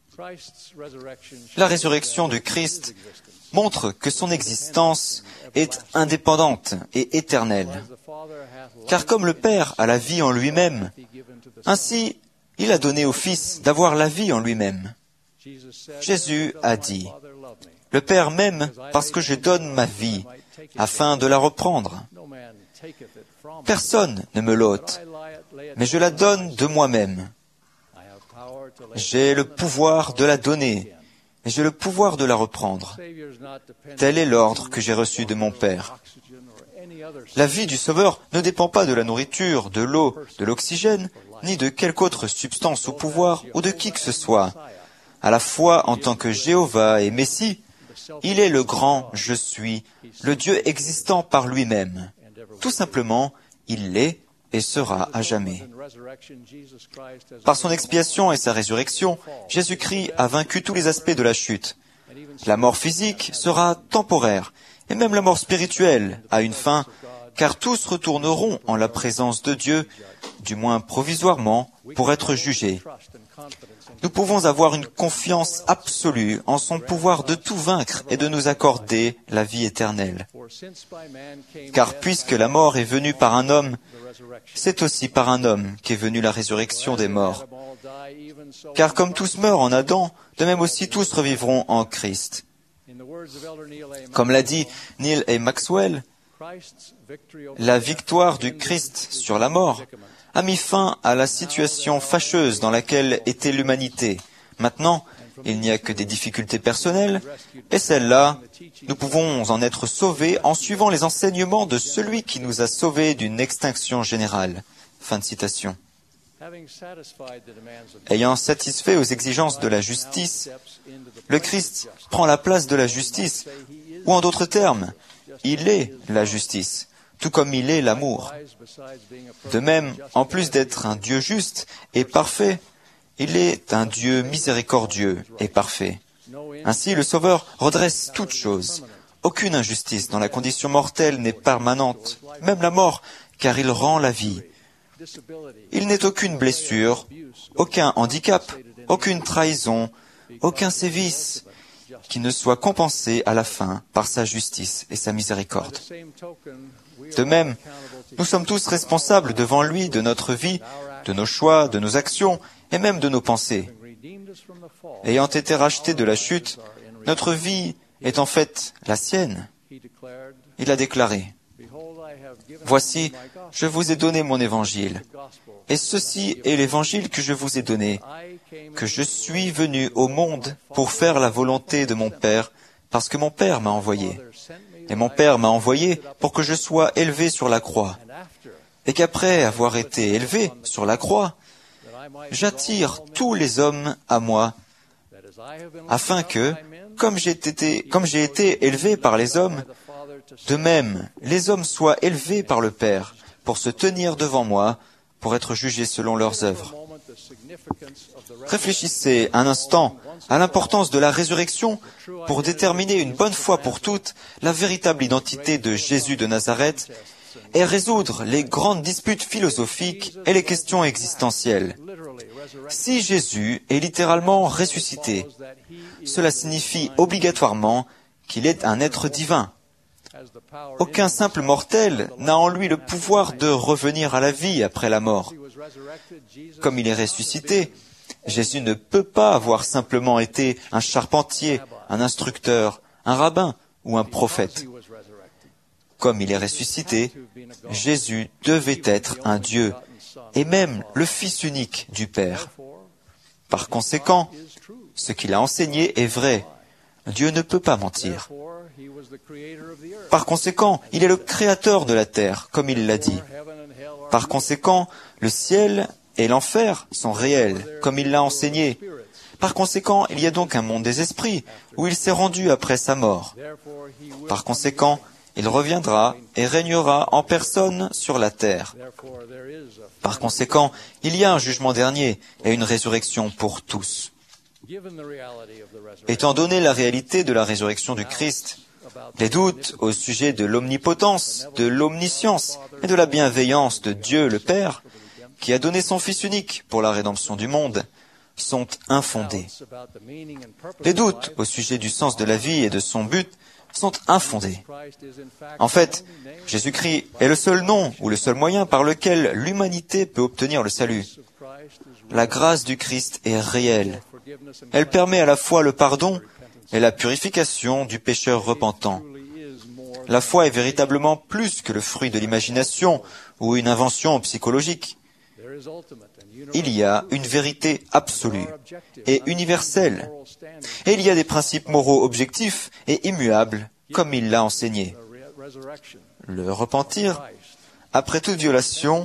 La résurrection du Christ montre que son existence est indépendante et éternelle. Car comme le Père a la vie en lui-même, ainsi il a donné au Fils d'avoir la vie en lui-même. Jésus a dit, « Le Père m'aime parce que je donne ma vie, afin de la reprendre. Personne ne me l'ôte, mais je la donne de moi-même. J'ai le pouvoir de la donner, et j'ai le pouvoir de la reprendre. Tel est l'ordre que j'ai reçu de mon Père. » La vie du Sauveur ne dépend pas de la nourriture, de l'eau, de l'oxygène, ni de quelque autre substance au pouvoir ou de qui que ce soit. À la fois en tant que Jéhovah et Messie, il est le grand « Je suis », le Dieu existant par lui-même. Tout simplement, il l'est et sera à jamais. Par son expiation et sa résurrection, Jésus-Christ a vaincu tous les aspects de la chute. La mort physique sera temporaire, et même la mort spirituelle a une fin, car tous retourneront en la présence de Dieu, du moins provisoirement, pour être jugés. Nous pouvons avoir une confiance absolue en son pouvoir de tout vaincre et de nous accorder la vie éternelle. Car puisque la mort est venue par un homme, c'est aussi par un homme qu'est venue la résurrection des morts. Car comme tous meurent en Adam, de même aussi tous revivront en Christ. Comme l'a dit Neil A. Maxwell, la victoire du Christ sur la mort a mis fin à la situation fâcheuse dans laquelle était l'humanité. Maintenant, il n'y a que des difficultés personnelles, et celles-là, nous pouvons en être sauvés en suivant les enseignements de celui qui nous a sauvés d'une extinction générale. Fin de citation. Ayant satisfait aux exigences de la justice, le Christ prend la place de la justice, ou en d'autres termes, il est la justice, tout comme il est l'amour. De même, en plus d'être un Dieu juste et parfait, il est un Dieu miséricordieux et parfait. Ainsi, le Sauveur redresse toutes choses. Aucune injustice dans la condition mortelle n'est permanente, même la mort, car il rend la vie. Il n'est aucune blessure, aucun handicap, aucune trahison, aucun sévice qui ne soit compensé à la fin par sa justice et sa miséricorde. De même, nous sommes tous responsables devant lui de notre vie, de nos choix, de nos actions et même de nos pensées. Ayant été rachetés de la chute, notre vie est en fait la sienne. Il a déclaré, « Voici, je vous ai donné mon évangile, et ceci est l'évangile que je vous ai donné, que je suis venu au monde pour faire la volonté de mon Père, parce que mon Père m'a envoyé. Et mon Père m'a envoyé pour que je sois élevé sur la croix, et qu'après avoir été élevé sur la croix, j'attire tous les hommes à moi, afin que, comme j'ai été, comme j'ai été élevé par les hommes, de même, les hommes soient élevés par le Père pour se tenir devant moi, pour être jugés selon leurs œuvres. » Réfléchissez un instant à l'importance de la résurrection pour déterminer une bonne fois pour toutes la véritable identité de Jésus de Nazareth et résoudre les grandes disputes philosophiques et les questions existentielles. Si Jésus est littéralement ressuscité, cela signifie obligatoirement qu'il est un être divin. Aucun simple mortel n'a en lui le pouvoir de revenir à la vie après la mort. Comme il est ressuscité, Jésus ne peut pas avoir simplement été un charpentier, un instructeur, un rabbin ou un prophète. Comme il est ressuscité, Jésus devait être un Dieu et même le Fils unique du Père. Par conséquent, ce qu'il a enseigné est vrai. Dieu ne peut pas mentir. Par conséquent, il est le créateur de la terre, comme il l'a dit. Par conséquent, le ciel et l'enfer sont réels, comme il l'a enseigné. Par conséquent, il y a donc un monde des esprits, où il s'est rendu après sa mort. Par conséquent, il reviendra et régnera en personne sur la terre. Par conséquent, il y a un jugement dernier et une résurrection pour tous. Étant donné la réalité de la résurrection du Christ, les doutes au sujet de l'omnipotence, de l'omniscience et de la bienveillance de Dieu le Père, qui a donné son Fils unique pour la rédemption du monde, sont infondés. Les doutes au sujet du sens de la vie et de son but sont infondés. En fait, Jésus-Christ est le seul nom ou le seul moyen par lequel l'humanité peut obtenir le salut. La grâce du Christ est réelle. Elle permet à la fois le pardon et la purification du pécheur repentant. La foi est véritablement plus que le fruit de l'imagination ou une invention psychologique. Il y a une vérité absolue et universelle, et il y a des principes moraux objectifs et immuables, comme il l'a enseigné. Le repentir, après toute violation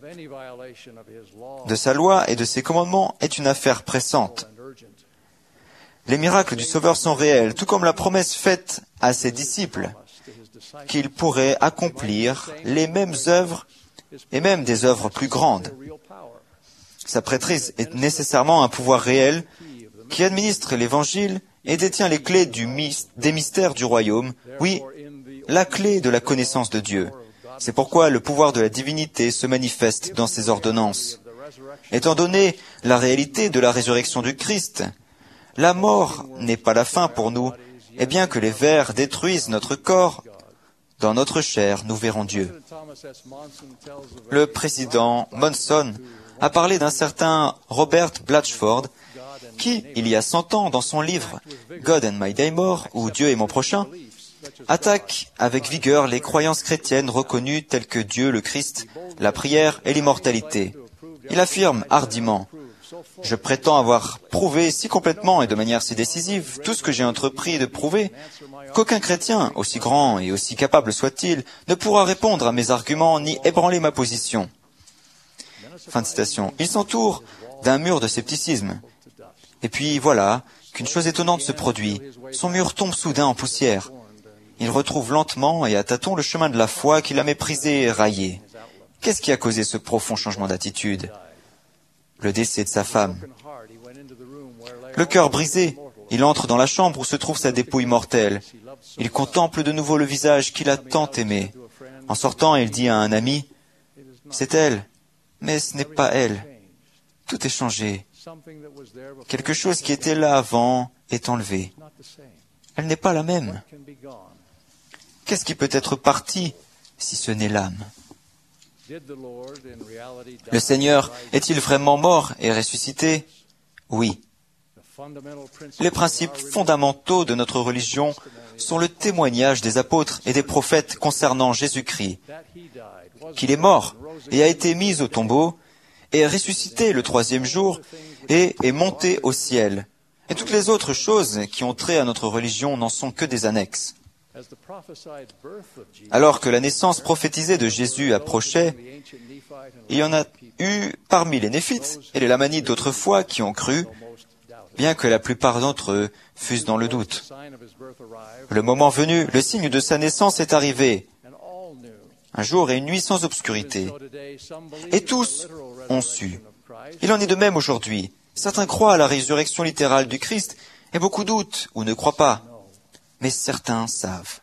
de sa loi et de ses commandements, est une affaire pressante. Les miracles du Sauveur sont réels, tout comme la promesse faite à ses disciples, qu'ils pourraient accomplir les mêmes œuvres et même des œuvres plus grandes. Sa prêtrise est nécessairement un pouvoir réel qui administre l'Évangile et détient les clés du mys- des mystères du royaume, oui, la clé de la connaissance de Dieu. C'est pourquoi le pouvoir de la divinité se manifeste dans ses ordonnances. Étant donné la réalité de la résurrection du Christ, la mort n'est pas la fin pour nous, et bien que les vers détruisent notre corps, dans notre chair, nous verrons Dieu. Le président Monson a parlé d'un certain Robert Blatchford qui, il y a cent ans, dans son livre « God and My Neighbor » ou « Dieu est mon prochain », attaque avec vigueur les croyances chrétiennes reconnues telles que Dieu, le Christ, la prière et l'immortalité. Il affirme hardiment « Je prétends avoir prouvé si complètement et de manière si décisive tout ce que j'ai entrepris de prouver qu'aucun chrétien, aussi grand et aussi capable soit-il, ne pourra répondre à mes arguments ni ébranler ma position. » Fin de citation. Il s'entoure d'un mur de scepticisme. Et puis voilà qu'une chose étonnante se produit. Son mur tombe soudain en poussière. Il retrouve lentement et à tâtons le chemin de la foi qu'il a méprisé et raillé. Qu'est-ce qui a causé ce profond changement d'attitude? Le décès de sa femme. Le cœur brisé, il entre dans la chambre où se trouve sa dépouille mortelle. Il contemple de nouveau le visage qu'il a tant aimé. En sortant, il dit à un ami, « C'est elle. Mais ce n'est pas elle. Tout est changé. Quelque chose qui était là avant est enlevé. Elle n'est pas la même. Qu'est-ce qui peut être parti si ce n'est l'âme? Le Seigneur est-il vraiment mort et ressuscité? Oui. Les principes fondamentaux de notre religion sont le témoignage des apôtres et des prophètes concernant Jésus-Christ, qu'il est mort et a été mis au tombeau, et est ressuscité le troisième jour, et est monté au ciel. Et toutes les autres choses qui ont trait à notre religion n'en sont que des annexes. Alors que la naissance prophétisée de Jésus approchait, il y en a eu parmi les Néphites et les Lamanites d'autrefois qui ont cru, bien que la plupart d'entre eux fussent dans le doute. Le moment venu, le signe de sa naissance est arrivé. Un jour et une nuit sans obscurité. Et tous ont su. Il en est de même aujourd'hui. Certains croient à la résurrection littérale du Christ, et beaucoup doutent ou ne croient pas. Mais certains savent.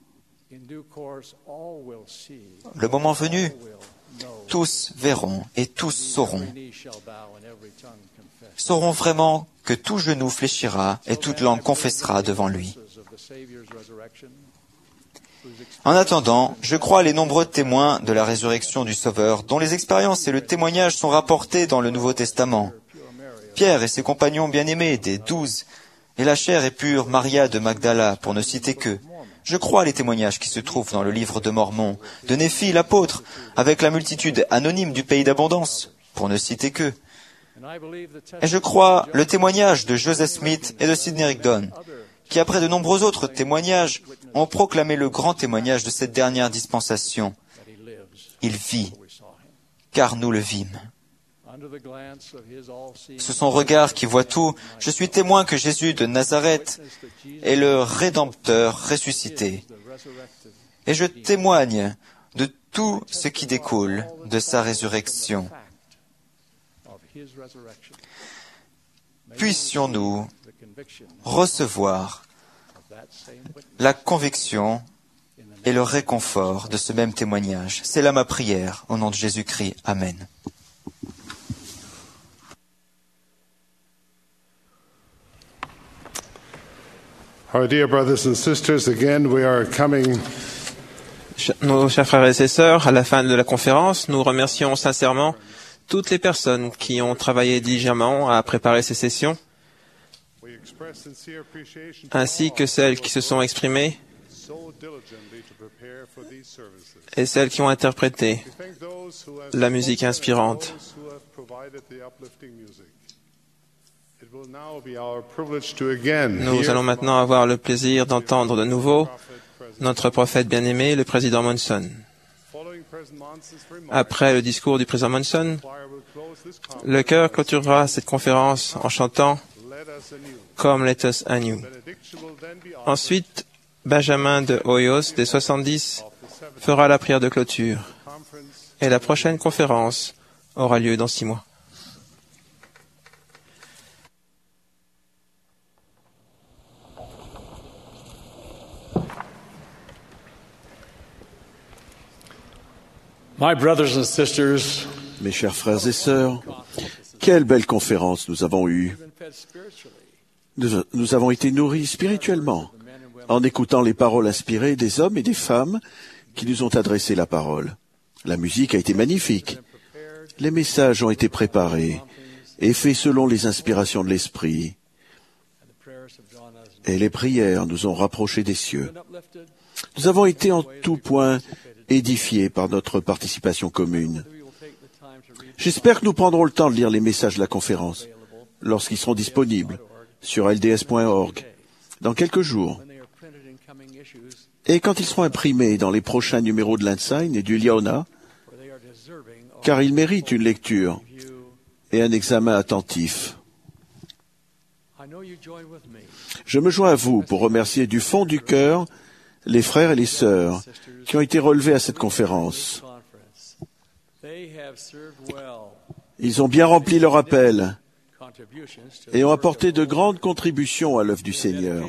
Le moment venu, tous verront et tous sauront. Sauront vraiment que tout genou fléchira et toute langue confessera devant lui. En attendant, je crois les nombreux témoins de la résurrection du Sauveur, dont les expériences et le témoignage sont rapportés dans le Nouveau Testament. Pierre et ses compagnons bien-aimés des douze, et la chère et pure Maria de Magdala, pour ne citer qu'eux. Je crois les témoignages qui se trouvent dans le livre de Mormon, de Néphi l'apôtre, avec la multitude anonyme du pays d'abondance, pour ne citer qu'eux. Et je crois le témoignage de Joseph Smith et de Sidney Rigdon, qui après de nombreux autres témoignages ont proclamé le grand témoignage de cette dernière dispensation. Il vit, car nous le vîmes. Sous son regard qui voit tout, je suis témoin que Jésus de Nazareth est le Rédempteur ressuscité. Et je témoigne de tout ce qui découle de sa résurrection. Puissions-nous recevoir la conviction et le réconfort de ce même témoignage. C'est là ma prière, au nom de Jésus-Christ. Amen. Our dear brothers and sisters, again we are coming. Nos chers frères et sœurs, à la fin de la conférence, nous remercions sincèrement toutes les personnes qui ont travaillé diligemment à préparer ces sessions, ainsi que celles qui se sont exprimées et celles qui ont interprété la musique inspirante. Nous allons maintenant avoir le plaisir d'entendre de nouveau notre prophète bien-aimé, le président Monson. Après le discours du président Monson, le chœur clôturera cette conférence en chantant « Come let us anew ». Ensuite, Benjamin de Hoyos, des soixante-dix, fera la prière de clôture. Et la prochaine conférence aura lieu dans six mois. My brothers and sisters, mes chers frères et sœurs, quelle belle conférence nous avons eue. Nous, nous avons été nourris spirituellement en écoutant les paroles inspirées des hommes et des femmes qui nous ont adressé la parole. La musique a été magnifique. Les messages ont été préparés et faits selon les inspirations de l'Esprit. Et les prières nous ont rapprochés des cieux. Nous avons été en tout point édifiés par notre participation commune. J'espère que nous prendrons le temps de lire les messages de la conférence lorsqu'ils seront disponibles sur L D S point org dans quelques jours. Et quand ils seront imprimés dans les prochains numéros de l'Ensign et du Liona, car ils méritent une lecture et un examen attentif. Je me joins à vous pour remercier du fond du cœur les frères et les sœurs qui ont été relevés à cette conférence. Ils ont bien rempli leur appel et ont apporté de grandes contributions à l'œuvre du Seigneur.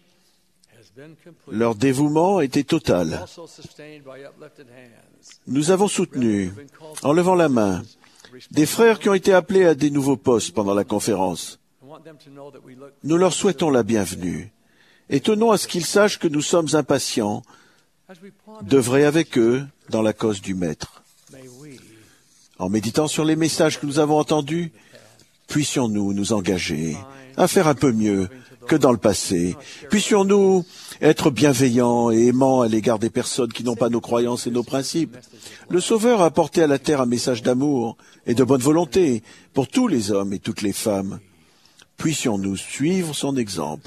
Leur dévouement était total. Nous avons soutenu, en levant la main, des frères qui ont été appelés à des nouveaux postes pendant la conférence. Nous leur souhaitons la bienvenue et tenons à ce qu'ils sachent que nous sommes impatients d'œuvrer avec eux dans la cause du Maître. En méditant sur les messages que nous avons entendus, puissions-nous nous engager à faire un peu mieux que dans le passé. Puissions-nous être bienveillants et aimants à l'égard des personnes qui n'ont pas nos croyances et nos principes. Le Sauveur a apporté à la terre un message d'amour et de bonne volonté pour tous les hommes et toutes les femmes. Puissions-nous suivre son exemple.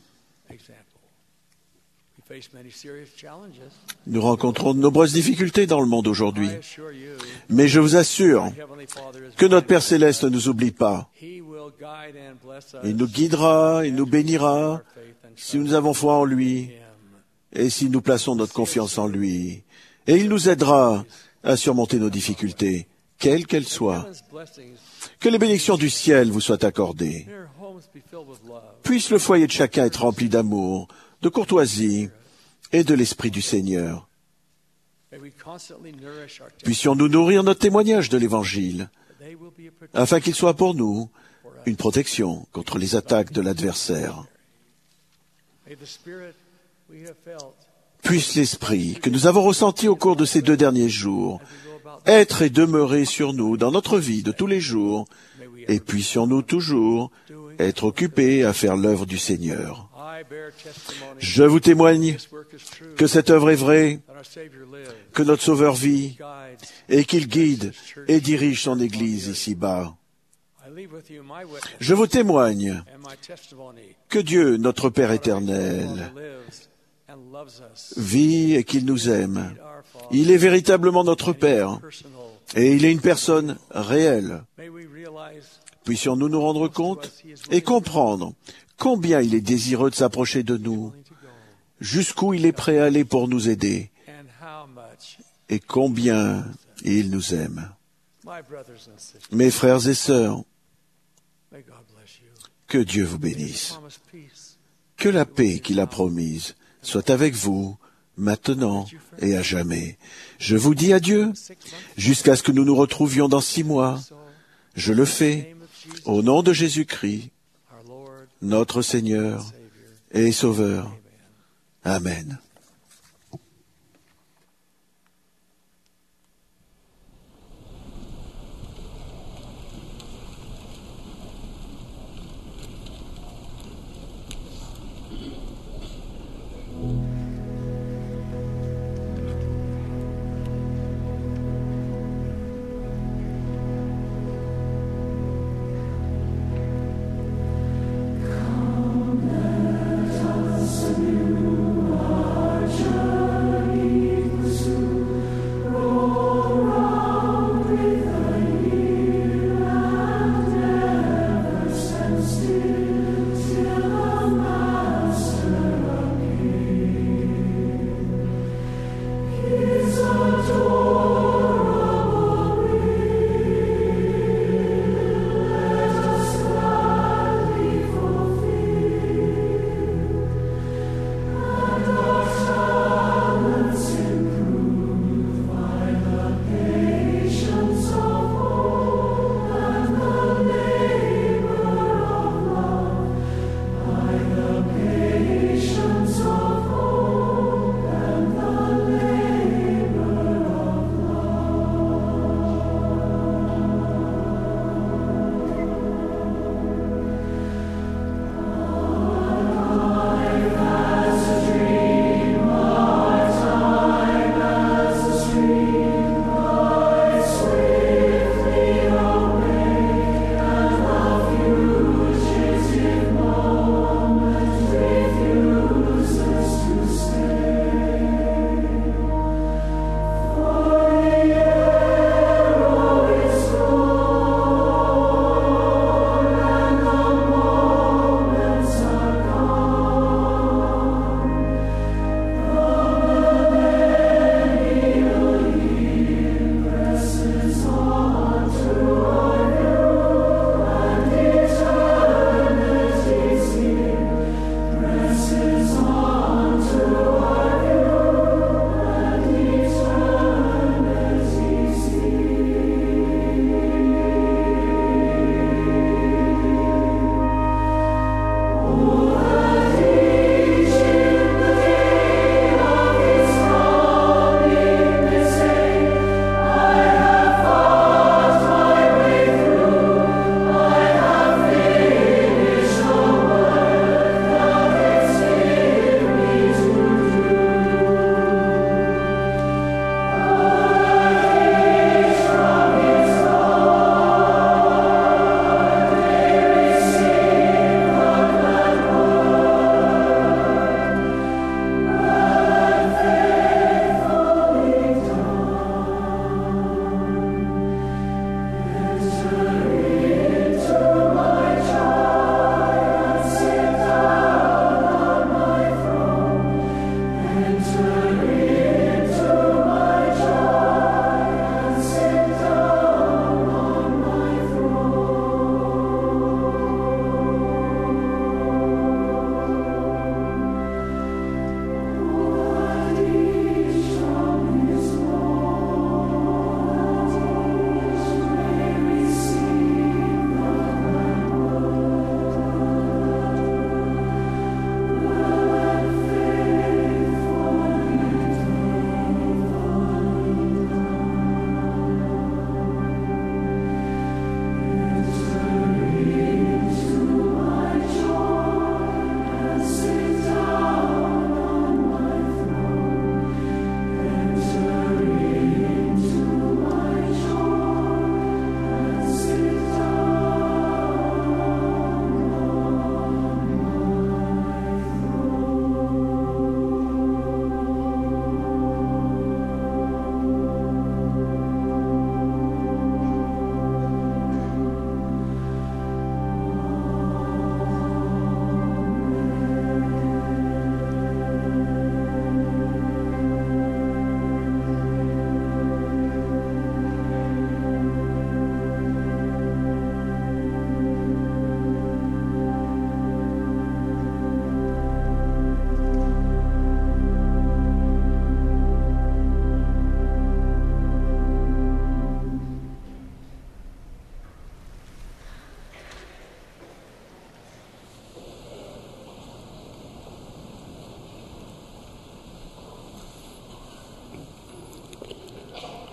Nous rencontrons de nombreuses difficultés dans le monde aujourd'hui, mais je vous assure que notre Père Céleste ne nous oublie pas. Il nous guidera, il nous bénira si nous avons foi en lui et si nous plaçons notre confiance en lui. Et il nous aidera à surmonter nos difficultés, quelles qu'elles soient. Que les bénédictions du ciel vous soient accordées. Puisse le foyer de chacun être rempli d'amour, de courtoisie et de l'Esprit du Seigneur. Puissions-nous nourrir notre témoignage de l'Évangile, afin qu'il soit pour nous une protection contre les attaques de l'adversaire. puisse l'Esprit que nous avons ressenti au cours de ces deux derniers jours être et demeurer sur nous dans notre vie de tous les jours, et puissions-nous toujours être occupés à faire l'œuvre du Seigneur. Je vous témoigne que cette œuvre est vraie, que notre Sauveur vit, et qu'il guide et dirige son Église ici-bas. Je vous témoigne que Dieu, notre Père éternel, vit et qu'il nous aime. Il est véritablement notre Père, et il est une personne réelle. Puissions-nous nous rendre compte et comprendre combien il est désireux de s'approcher de nous, jusqu'où il est prêt à aller pour nous aider, et combien il nous aime. Mes frères et sœurs, que Dieu vous bénisse. Que la paix qu'il a promise soit avec vous, maintenant et à jamais. Je vous dis adieu, jusqu'à ce que nous nous retrouvions dans six mois. Je le fais au nom de Jésus-Christ, notre Seigneur et Sauveur. Amen. Come, let us anew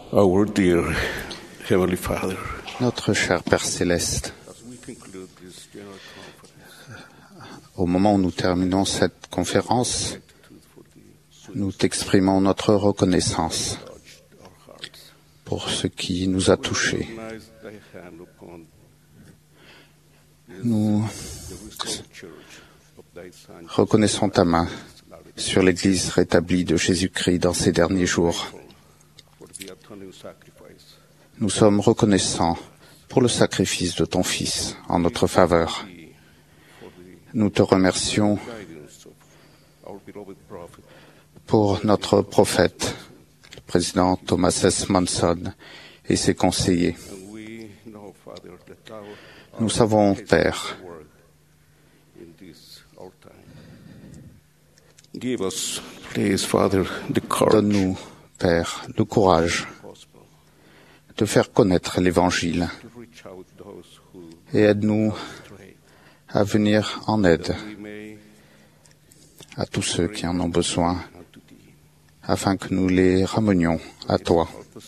Our dear Heavenly Father, notre cher Père Céleste, au moment où nous terminons cette conférence, nous t'exprimons notre reconnaissance pour ce qui nous a touchés. Nous reconnaissons ta main sur l'Église rétablie de Jésus-Christ dans ces derniers jours. Nous sommes reconnaissants pour le sacrifice de ton Fils en notre faveur. Nous te remercions pour notre prophète, le président Thomas S. Monson et ses conseillers. Nous savons, Père, donne-nous, Père, le courage de faire connaître l'Évangile et aide-nous à venir en aide à tous ceux qui en ont besoin, afin que nous les ramenions à toi.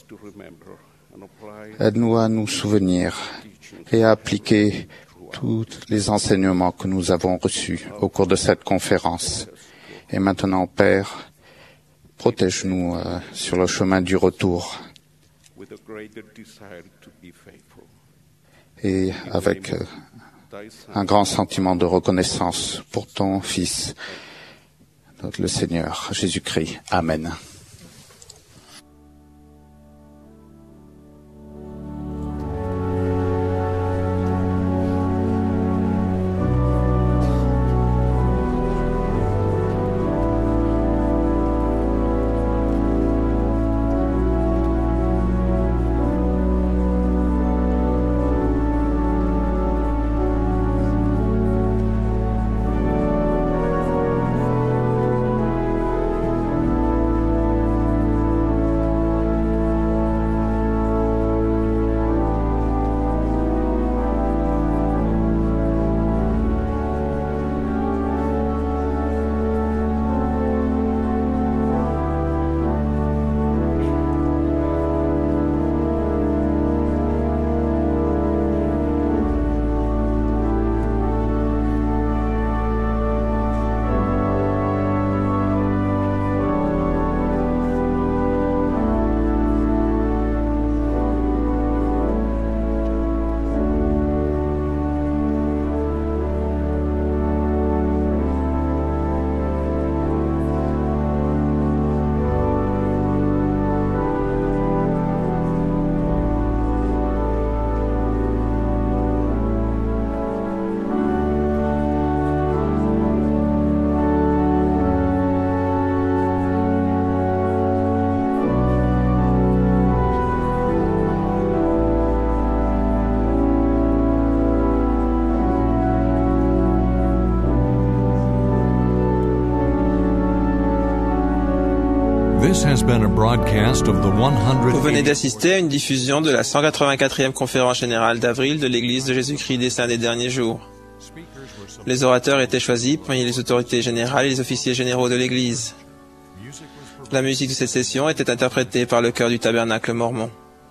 Aide-nous à nous souvenir et à appliquer tous les enseignements que nous avons reçus au cours de cette conférence. Et maintenant, Père, protège-nous euh, sur le chemin du retour. Et avec euh, un grand sentiment de reconnaissance pour ton Fils, notre le Seigneur Jésus-Christ. Amen. Vous venez d'assister à une diffusion de la cent quatre-vingt-quatrième conférence générale d'avril de l'Église de Jésus-Christ des Saints des Derniers Jours. Les orateurs étaient choisis parmi les autorités générales et les officiers généraux de l'Église. La musique de cette session était interprétée par le chœur du Tabernacle mormon.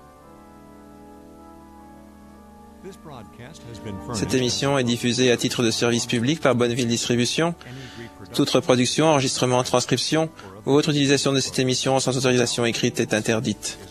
Cette émission est diffusée à titre de service public par Bonneville Distribution. Toute reproduction, enregistrement, transcription ou autre utilisation de cette émission sans autorisation écrite est interdite.